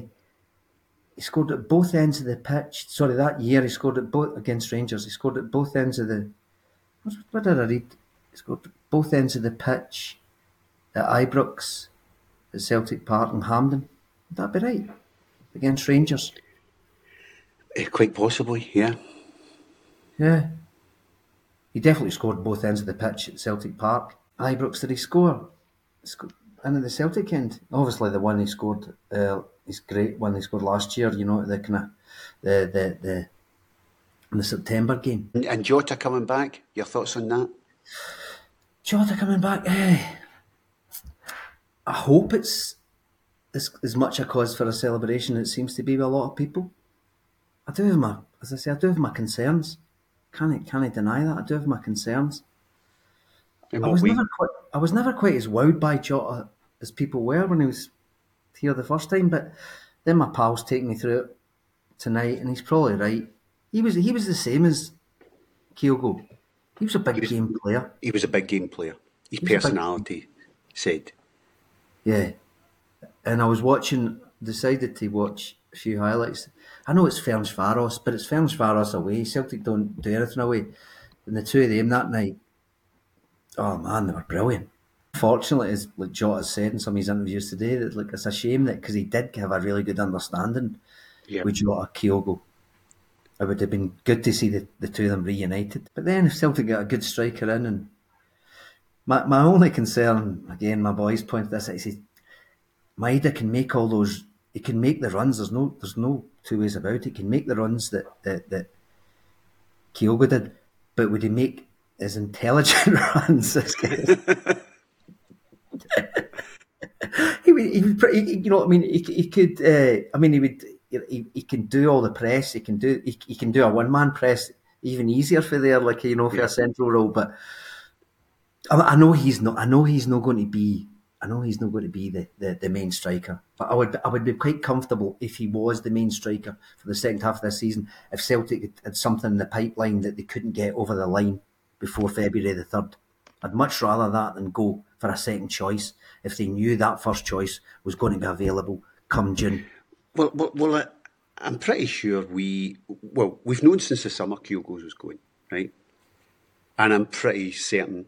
he scored at both ends of the pitch. Sorry, that year he scored at both against Rangers. He scored at both ends of the. What, what did I read? He scored at both ends of the pitch at Ibrox, at Celtic Park and Hampden. Would that be right? Against Rangers. Eh, Quite possibly, yeah. Yeah. He definitely scored both ends of the pitch at Celtic Park. Ibrox, did he score? He scored and at the Celtic end, obviously the one he scored, uh, is great. One he scored last year. You know, the kind of the the the in the September game. And, and Jota coming back. Your thoughts on that? Jota coming back. Eh, I hope it's as, as much a cause for a celebration as it seems to be with a lot of people. I do have my, as I say, I do have my concerns. Can't can't deny that. I do have my concerns. In I what was way? never quite, I was never quite as wowed by Jota as people were when he was here the first time. But then my pal's taking me through it tonight, and he's probably right. He was he was the same as Kyogo. He was a big He was- game player. He was a big game player. His He was a big- personality said. Yeah. And I was watching, decided to watch a few highlights. I know it's Ferencváros, but it's Ferencváros away. Celtic don't do anything away. And the two of them that night, oh man, they were brilliant. Fortunately, as like Jota said in some of his interviews today, that like it's a shame that because he did have a really good understanding Yeah. with Jota Kyogo. It would have been good to see the, the two of them reunited. But then if Celtic got a good striker in, and my my only concern, again, my boys pointed this out, he says, Maeda can make all those, he can make the runs, there's no there's no two ways about it, he can make the runs that, that, that Kyogo did, but would he make as intelligent runs as he would, he would pretty, you know what I mean, he, he could, uh, I mean, he would, he, he can do all the press, he can do, he, he can do a one-man press even easier for there, like, you know, for Yeah. a central role, but I, I know he's not, I know he's not going to be, I know he's not going to be the, the, the main striker, but I would I would be quite comfortable if he was the main striker for the second half of this season, if Celtic had, had something in the pipeline that they couldn't get over the line before February the third. I'd much rather that than go for a second choice if they knew that first choice was going to be available come June. Well, well, well I, I'm pretty sure we, well, we've known since the summer Kyogo was going, right? And I'm pretty certain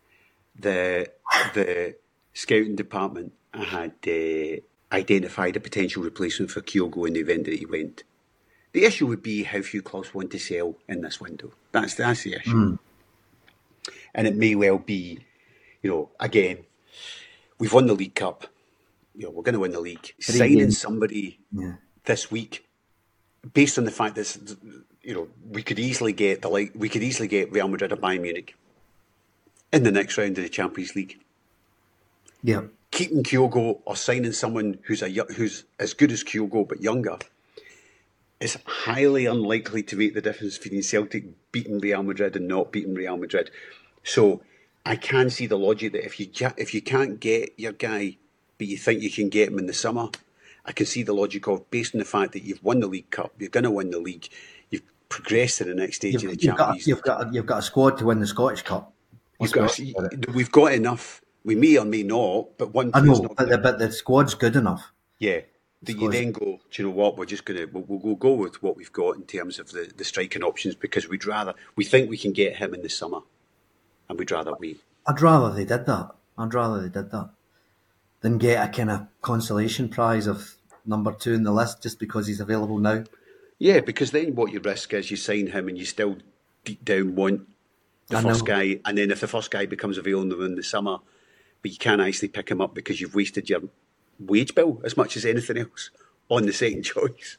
the the scouting department had uh, identified a potential replacement for Kyogo in the event that he went. The issue would be how few clubs want to sell in this window. That's that's the issue. Mm. And it may well be, you know, again, we've won the League Cup. You know, we're going to win the league. Signing games. somebody Yeah. this week, based on the fact that, you know, we could easily get the like we could easily get Real Madrid or Bayern Munich in the next round of the Champions League. Yeah. Keeping Kyogo or signing someone who's a yo- who's as good as Kyogo but younger is highly unlikely to make the difference between Celtic beating Real Madrid and not beating Real Madrid. So I can see the logic that if you ja- if you can't get your guy, but you think you can get him in the summer, I can see the logic of, based on the fact that you've won the League Cup, you're going to win the league, you've progressed to the next stage You've, of the you've got, Champions you've League. got you've got a squad to win the Scottish Cup. You've Let's got, be honest about it. we've got enough. We may or may not, but one I player's know, not. but the, but the squad's good enough. Yeah. That you Scores. then go, do you know what, we're just going to, we'll, we'll, we'll go with what we've got in terms of the, the striking options, because we'd rather, we think we can get him in the summer and we'd rather wait. I'd rather they did that. I'd rather they did that than get a kind of consolation prize of number two in the list just because he's available now. Yeah, because then what you risk is you sign him and you still deep down want the I first know. guy, and then if the first guy becomes available in the summer, but you can't actually pick him up because you've wasted your wage bill as much as anything else on the second choice.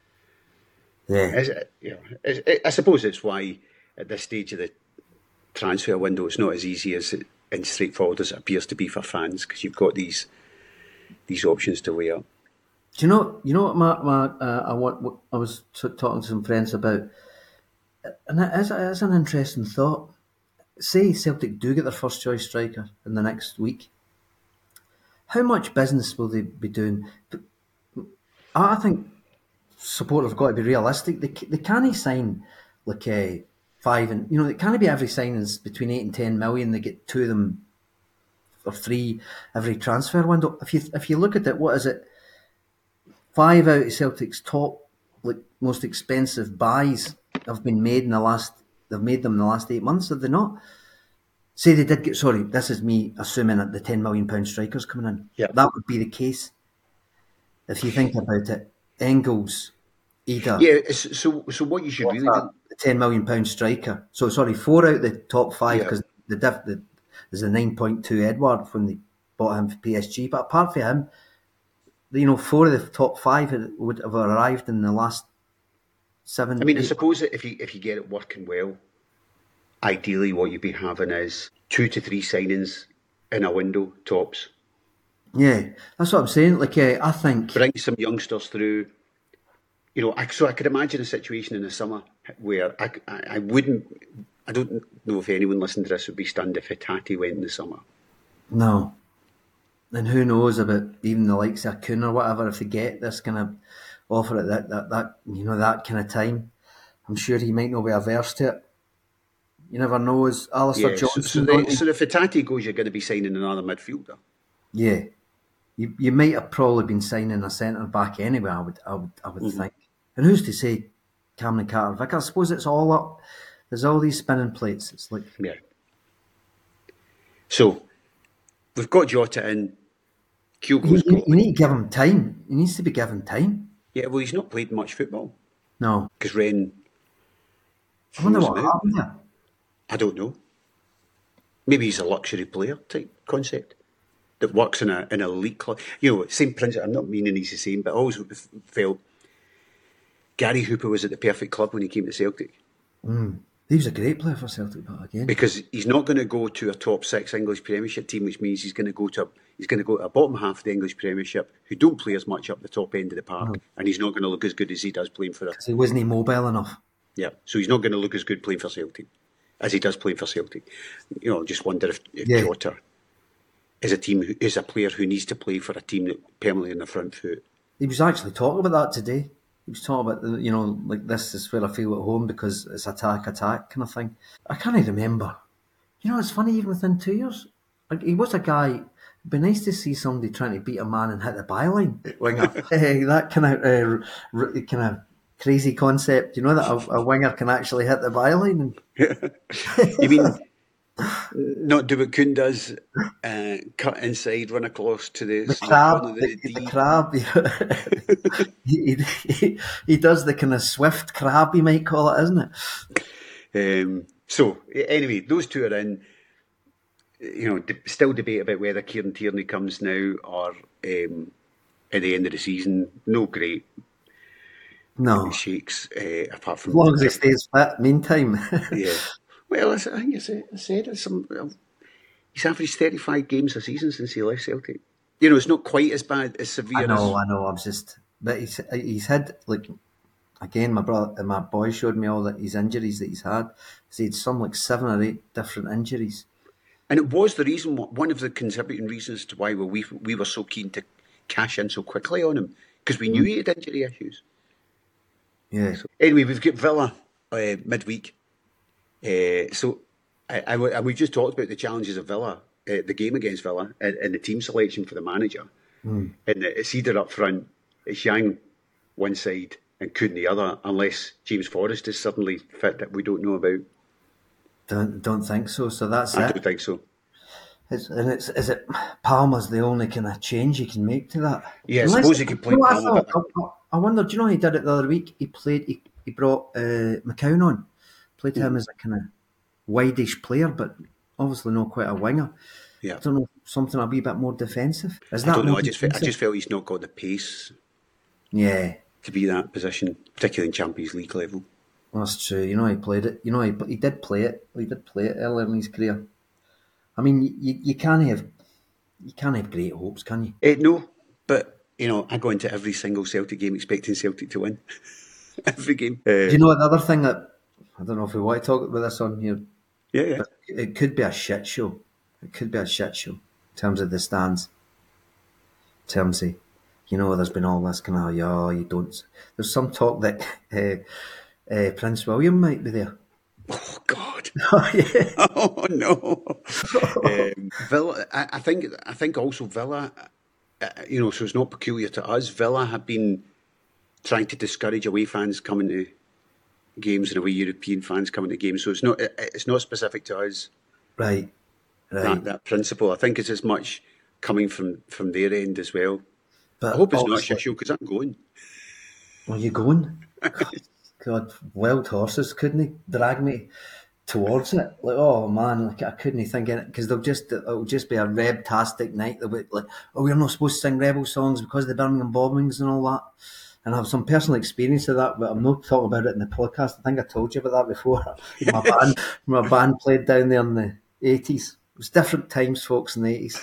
Yeah. Is it, you know, is it, I suppose it's why at this stage of the transfer window it's not as easy as it, and straightforward as it appears to be for fans, because you've got these these options to weigh up. Do you know? You know what? My, my uh, I want. What I was t- talking to some friends about, and it is, it is an interesting thought. Say Celtic do get their first choice striker in the next week. How much business will they be doing? I think supporters have got to be realistic. They they can't sign like uh, five and you know it can't be every signing's between eight and ten million. They get two of them for free every transfer window. If you if you look at it, what is it? Five out of Celtic's top like most expensive buys have been made in the last. They've made them in the last eight months. Have they not? Say they did get. Sorry, this is me assuming that the ten million pound strikers coming in. Yeah. That would be the case. If you think about it, Engels, Ida. Yeah, it's, so so what you should really do. The ten million pound striker. So sorry, four out of the top five Yeah. because the, diff, the there's a nine point two Edward when they bought him for P S G. But apart from him, you know, four of the top five would have arrived in the last seven. I mean, eight. I suppose that if you if you get it working well, ideally what you'd be having is two to three signings in a window, tops. Yeah, that's what I'm saying. Like, uh, I think... Bring some youngsters through. You know, I, so I could imagine a situation in the summer where I, I, I wouldn't... I don't know if anyone listening to this would be stunned if Hatate went in the summer. No. And who knows about even the likes of Kuhn or whatever, if they get this kind of offer at that, that, that, you know, that kind of time. I'm sure he might not be averse to it. You never know. Is Alistair Yeah, Johnson... so, so, the, so if Hatate goes, you're going to be signing another midfielder. Yeah. You you might have probably been signing a centre back anyway, I would I would I would mm-hmm. think. And who's to say Cameron Carter-Vickers? I suppose it's all up. There's all these spinning plates. It's like... Yeah. So, we've got Jota in. Kyogo's you, you, you need to give him time. He needs to be given time. Yeah, well, he's not played much football. No. Because Ren... I wonder what happened there. I don't know. Maybe he's a luxury player type concept that works in a in a elite club. You know, same principle. I'm not meaning he's the same, but I always felt Gary Hooper was at the perfect club when he came to Celtic. Mm. He was a great player for Celtic, but again, because he's not going to go to a top six English Premiership team, which means he's going to go to a, he's going to go to a bottom half of the English Premiership, who don't play as much up the top end of the park, no. and he's not going to look as good as he does playing for us. He wasn't mobile enough. Yeah, so he's not going to look as good playing for Celtic as he does playing for Celtic. You know, just wonder if, if yeah. Jota is a team who, is a player who needs to play for a team that permanently in the front foot. He was actually talking about that today. He was talking about, you know, like, this is where I feel at home because it's attack, attack kind of thing. I can't remember. You know, it's funny, even within two years, like, he was a guy, it'd be nice to see somebody trying to beat a man and hit the byline. Winger. uh, that kind of uh, r- kind of crazy concept, you know, that a, a winger can actually hit the byline. And... You mean... Not do what Kuhn does, uh, cut inside, run across to the, the crab. The, the, the crab. he, he, he does the kind of swift crab, you might call it, isn't it? Um, so, anyway, those two are in. You know, de- still debate about whether Kieran Tierney comes now or um, at the end of the season. No great no shakes, uh, apart from... As long as he stays fit, meantime. Yeah. Well, I think I said, I said it's some, he's averaged thirty-five games a season since he left Celtic. You know, it's not quite as bad, as severe I know, as... I know, I'm just... But he's, he's had, like, again, my brother, my boy showed me all that his injuries that he's had. He had some, like, seven or eight different injuries. And it was the reason, one of the contributing reasons to why we we were so keen to cash in so quickly on him, because we knew he had injury issues. Yeah. So, anyway, we've got Villa uh, midweek. Uh, so, I, I, I, we just talked about the challenges of Villa, uh, the game against Villa, and, and the team selection for the manager. Mm. And it's either up front, it's Yang one side and Kuhn the other, unless James Forrest is suddenly fit that we don't know about. Don't don't think so. So that's I it. I don't think so. It's, and it's is it Palmer's the only kind of change you can make to that? Yeah, Unless, I suppose he could play you know Palmer. I, thought, I, I wonder. Do you know he did it the other week? He played. He, he brought uh, McCown on. Played him mm. as a kind of wide-ish player, but obviously not quite a winger. Yeah. I don't know, something a wee bit more defensive. Is I that don't know. I just felt, I just felt he's not got the pace. Yeah. To be that position, particularly in Champions League level. Well, that's true. You know, he played it. You know, he he did play it. He did play it earlier in his career. I mean, you you can't have you can't have great hopes, can you? Uh, no, but you know, I go into every single Celtic game expecting Celtic to win. Every game. Uh, Do you know another thing that? I don't know if we want to talk about this on here. Yeah, yeah. But it could be a shit show. It could be a shit show in terms of the stands. In terms of, you know, there's been all this kind of, yeah, you don't. There's some talk that uh, uh, Prince William might be there. Oh, God. Oh, yeah. Oh, no. um, Villa, I, I think I think also Villa, uh, you know, so it's not peculiar to us. Villa have been trying to discourage away fans coming to games and away European fans coming to games, so it's not it's not specific to us. Right, right. That, that principle, I think, it's as much coming from, from their end as well. But I hope it's not a show because I'm going. Are you going? God, God, wild horses, couldn't he drag me towards it. Like, oh man, like I couldn't think of it because they'll just it'll just be a rebtastic night. They'll be like, oh, we're not supposed to sing rebel songs because of the Birmingham bombings and all that. And I have some personal experience of that, but I'm not talking about it in the podcast. I think I told you about that before. Yes. My band, my band played down there in the eighties. It was different times, folks, in the eighties.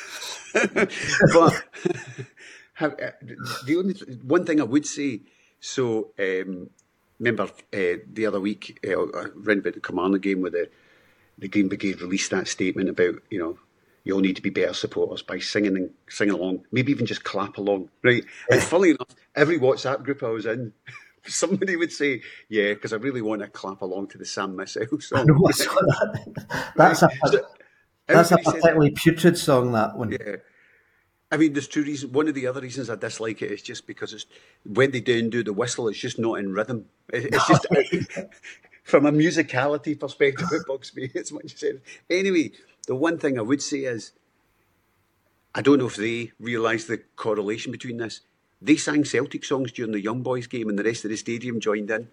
But have, uh, the only one thing I would say, so um, remember uh, the other week, uh, around about the Kilmarnock game, where the, the Green Brigade released that statement about, you know, you all need to be better supporters by singing and singing along, maybe even just clap along, right? Yeah. And funnily enough, every WhatsApp group I was in, somebody would say, yeah, because I really want to clap along to the Sam Missile song. I know, I saw that. That's a, so, that's a particularly putrid song, that one. Yeah. I mean, there's two reasons. One of the other reasons I dislike it is just because it's when they do and do the whistle, it's just not in rhythm. It's just from a musicality perspective, it bugs me as much as it. Anyway, the one thing I would say is, I don't know if they realise the correlation between this. They sang Celtic songs during the Young Boys game, and the rest of the stadium joined in.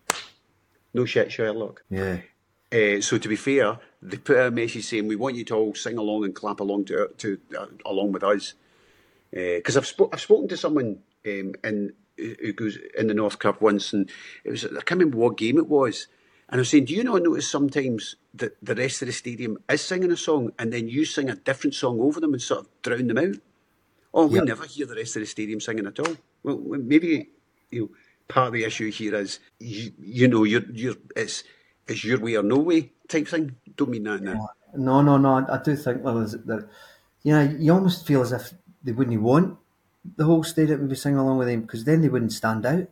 No shit, Sherlock. Yeah. Uh, so to be fair, they put out a message saying we want you to all sing along and clap along to, to uh, along with us. Because uh, I've spo- I've spoken to someone um, in who goes in the North Curve once, and it was I can't remember what game it was, and I was saying, do you not notice sometimes that the rest of the stadium is singing a song, and then you sing a different song over them and sort of drown them out? Oh, we yep. never hear the rest of the stadium singing at all. Well, maybe you know part of the issue here is you, you know you're you're it's it's your way or no way type thing. Don't mean that now. No, no, no. I, I do think well, that you know you almost feel as if they wouldn't want the whole stadium to be singing along with them because then they wouldn't stand out.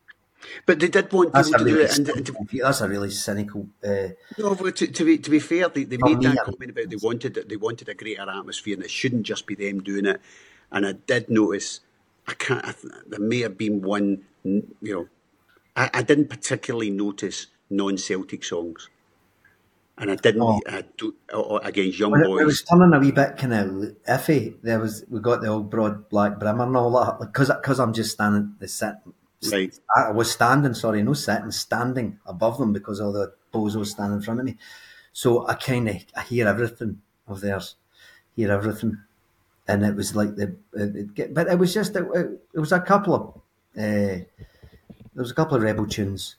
But they did want that's people to really do it. Cynical, and to, that's a really cynical. Uh, no, but to, to be to be fair, they, they made that comment about they wanted they wanted a greater atmosphere, and it shouldn't just be them doing it. And I did notice, I can't. I, there may have been one. You know, I, I didn't particularly notice non-Celtic songs. And I didn't oh. I do, against Young when Boys. It was turning a wee bit kind of iffy. There was we got the old broad black brimmer and all that because because I'm just standing the sit. Right. I was standing, sorry, no sitting, standing above them because all the bozos standing in front of me. So I kind of I hear everything of theirs, hear everything, and it was like the, it, it, but it was just it, it was a couple of uh, there was a couple of rebel tunes.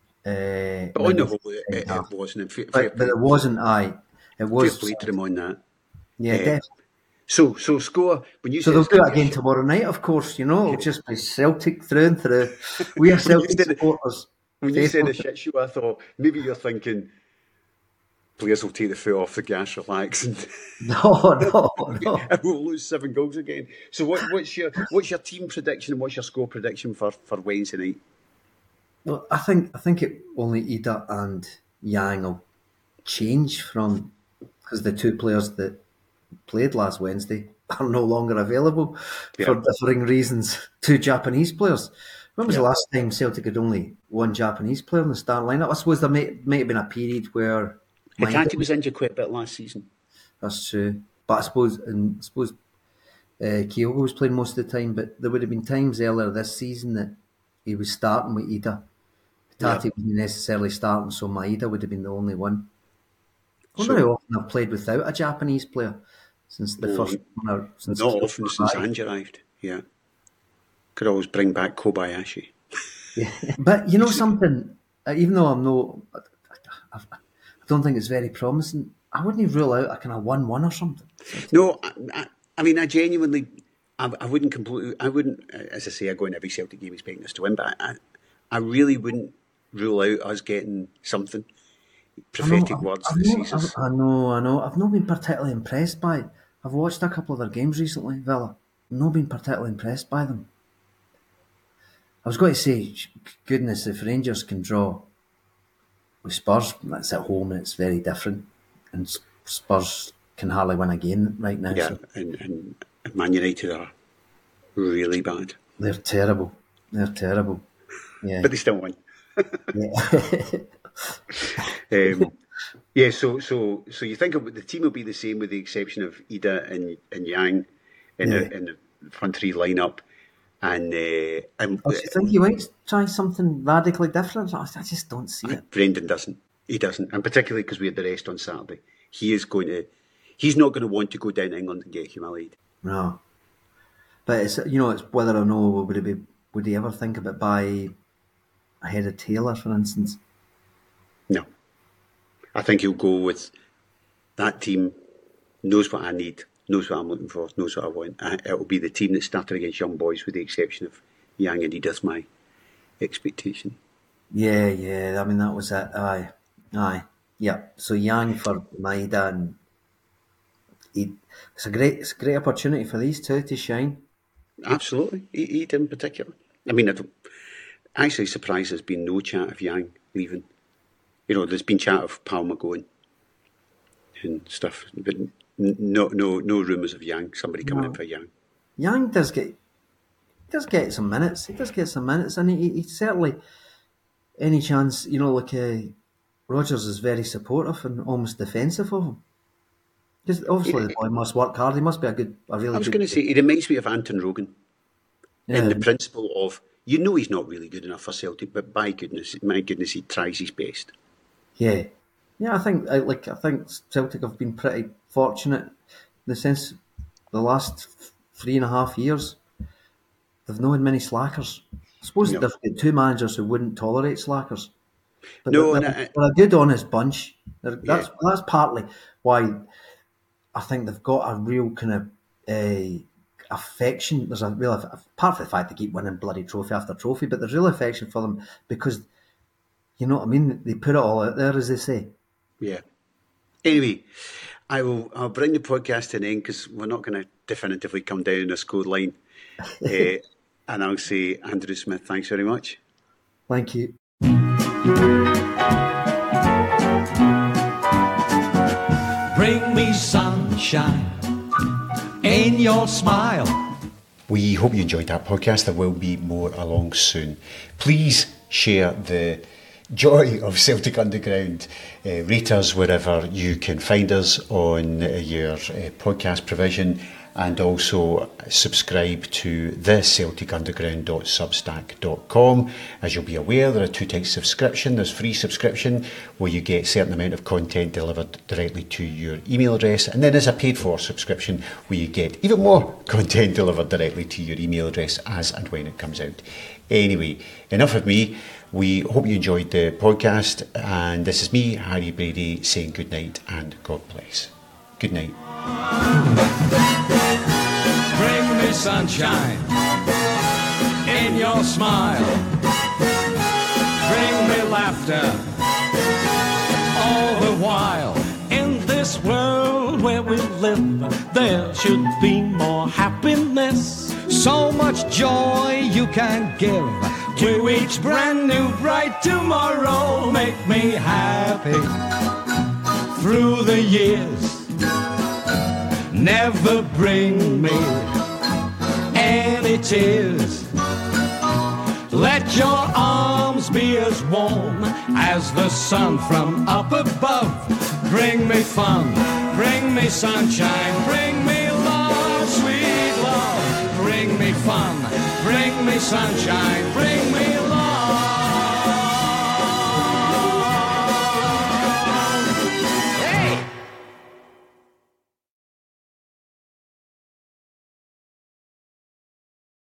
Uh, but on the whole, it, it, it wasn't. Fair, but, fair but it wasn't. I. It was. Fair play to them on that. Yeah, uh, definitely. So, so score when you. So they'll do it again tomorrow night, of course. You know, it'll just be Celtic through and through. We are Celtic supporters. When you said a shit show, I thought maybe you're thinking players will take the foot off the gas, relax, and no, no, no, and we'll lose seven goals again. So, what, what's your what's your team prediction and what's your score prediction for, for Wednesday night? Well, I think I think it only Ida and Yang will change from because the two players that played last Wednesday are no longer available yeah. for differing reasons. Two Japanese players. When was yeah. the last time Celtic had only one Japanese player in the start lineup? I suppose there may, may have been a period where Hikaki was injured quite a bit last season. That's true, but I suppose and I suppose uh, Kyogo was playing most of the time. But there would have been times earlier this season that he was starting with Ida. Tati yeah. wasn't necessarily starting, so Maeda would have been the only one. I wonder how often I've played without a Japanese player since the well, first one. Or, since not often since Ange arrived, yeah. Could always bring back Kobayashi. Yeah. But you know something, even though I'm no, I, I don't think it's very promising, I wouldn't rule out a kind of one one or something. No, I, I, I mean, I genuinely, I, I wouldn't completely, I wouldn't, as I say, I go in every Celtic game expecting us to win, but I, I really wouldn't rule out us getting something. Prophetic I know, words I, that know, sees us. I know, I know. I've not been particularly impressed by it. I've watched a couple of their games recently, Villa. I've not been particularly impressed by them. I was going to say, goodness, if Rangers can draw with Spurs, that's at home and it's very different. And Spurs can hardly win a game right now. Yeah, so. and, and Man United are really bad. They're terrible. They're terrible. Yeah. But they still win. yeah. um, yeah, so so so you think of, the team will be the same with the exception of Ida and, and Yang in, yeah. the, in the front three lineup. And, uh, and oh, do you think he might try something radically different? I just don't see it. Brendan doesn't. He doesn't, and particularly because we had the rest on Saturday. He is going to, he's not going to want to go down to England and get humiliated. No. But it's, you know, it's whether or no would he be, would he ever think about buy ahead of Taylor, for instance? No. I think he'll go with that team, knows what I need, knows what I'm looking for, knows what I want. It'll be the team that started against young boys with the exception of Yang and Edith, my expectation. Yeah, yeah, I mean, that was it. Aye, aye. Yeah, so Yang for Maeda, and he, it's a great it's a great opportunity for these two to shine. Absolutely, Ed in particular. I mean, I don't, actually surprised there's been no chat of Yang leaving. You know, there's been chat of Palmer going and stuff, but no no no rumours of Yang, somebody coming no. in for Yang. Yang does get he does get some minutes. He does get some minutes, and he, he certainly, any chance, you know, like uh, Rodgers is very supportive and almost defensive of him. Because obviously yeah. the boy must work hard. He must be a good, a really. I was good going to say he reminds me of Anton Rogan, yeah. in the principle of, you know, he's not really good enough for Celtic, but by goodness, my goodness, he tries his best. Yeah, yeah. I think I, like I think Celtic have been pretty fortunate in the sense the last three and a half years they've not had many slackers. I suppose no. they've got two managers who wouldn't tolerate slackers. But no, they're, no, they're, they're a good, honest bunch. They're, that's yeah. that's partly why I think they've got a real kind of uh, affection. There's a real, apart from the fact they keep winning bloody trophy after trophy, but there's real affection for them because, you know what I mean? They put it all out there, as they say. Yeah. Anyway, I will. I'll bring the podcast to an end because we're not going to definitively come down a score line. uh, and I'll say, Andrew Smith, thanks very much. Thank you. Bring me sunshine in your smile. We hope you enjoyed that podcast. There will be more along soon. Please share the joy of Celtic Underground. Uh, rate us wherever you can find us on uh, your uh, podcast provision, and also subscribe to the celtic underground dot substack dot com. As you'll be aware, there are two types of subscription. There's free subscription, where you get a certain amount of content delivered directly to your email address, and then there's a paid for subscription where you get even more content delivered directly to your email address as and when it comes out. Anyway, enough of me. We hope you enjoyed the podcast, and this is me, Harry Brady, saying good night and God bless. Good night. Bring me sunshine in your smile. Bring me laughter all the while. In this world where we live, there should be more happiness. So much joy you can give to each brand new bright tomorrow. Make me happy through the years. Never bring me any tears. Let your arms be as warm as the sun from up above. Bring me fun, bring me sunshine, bring me love, sweet love. Bring me fun, bring me sunshine, bring me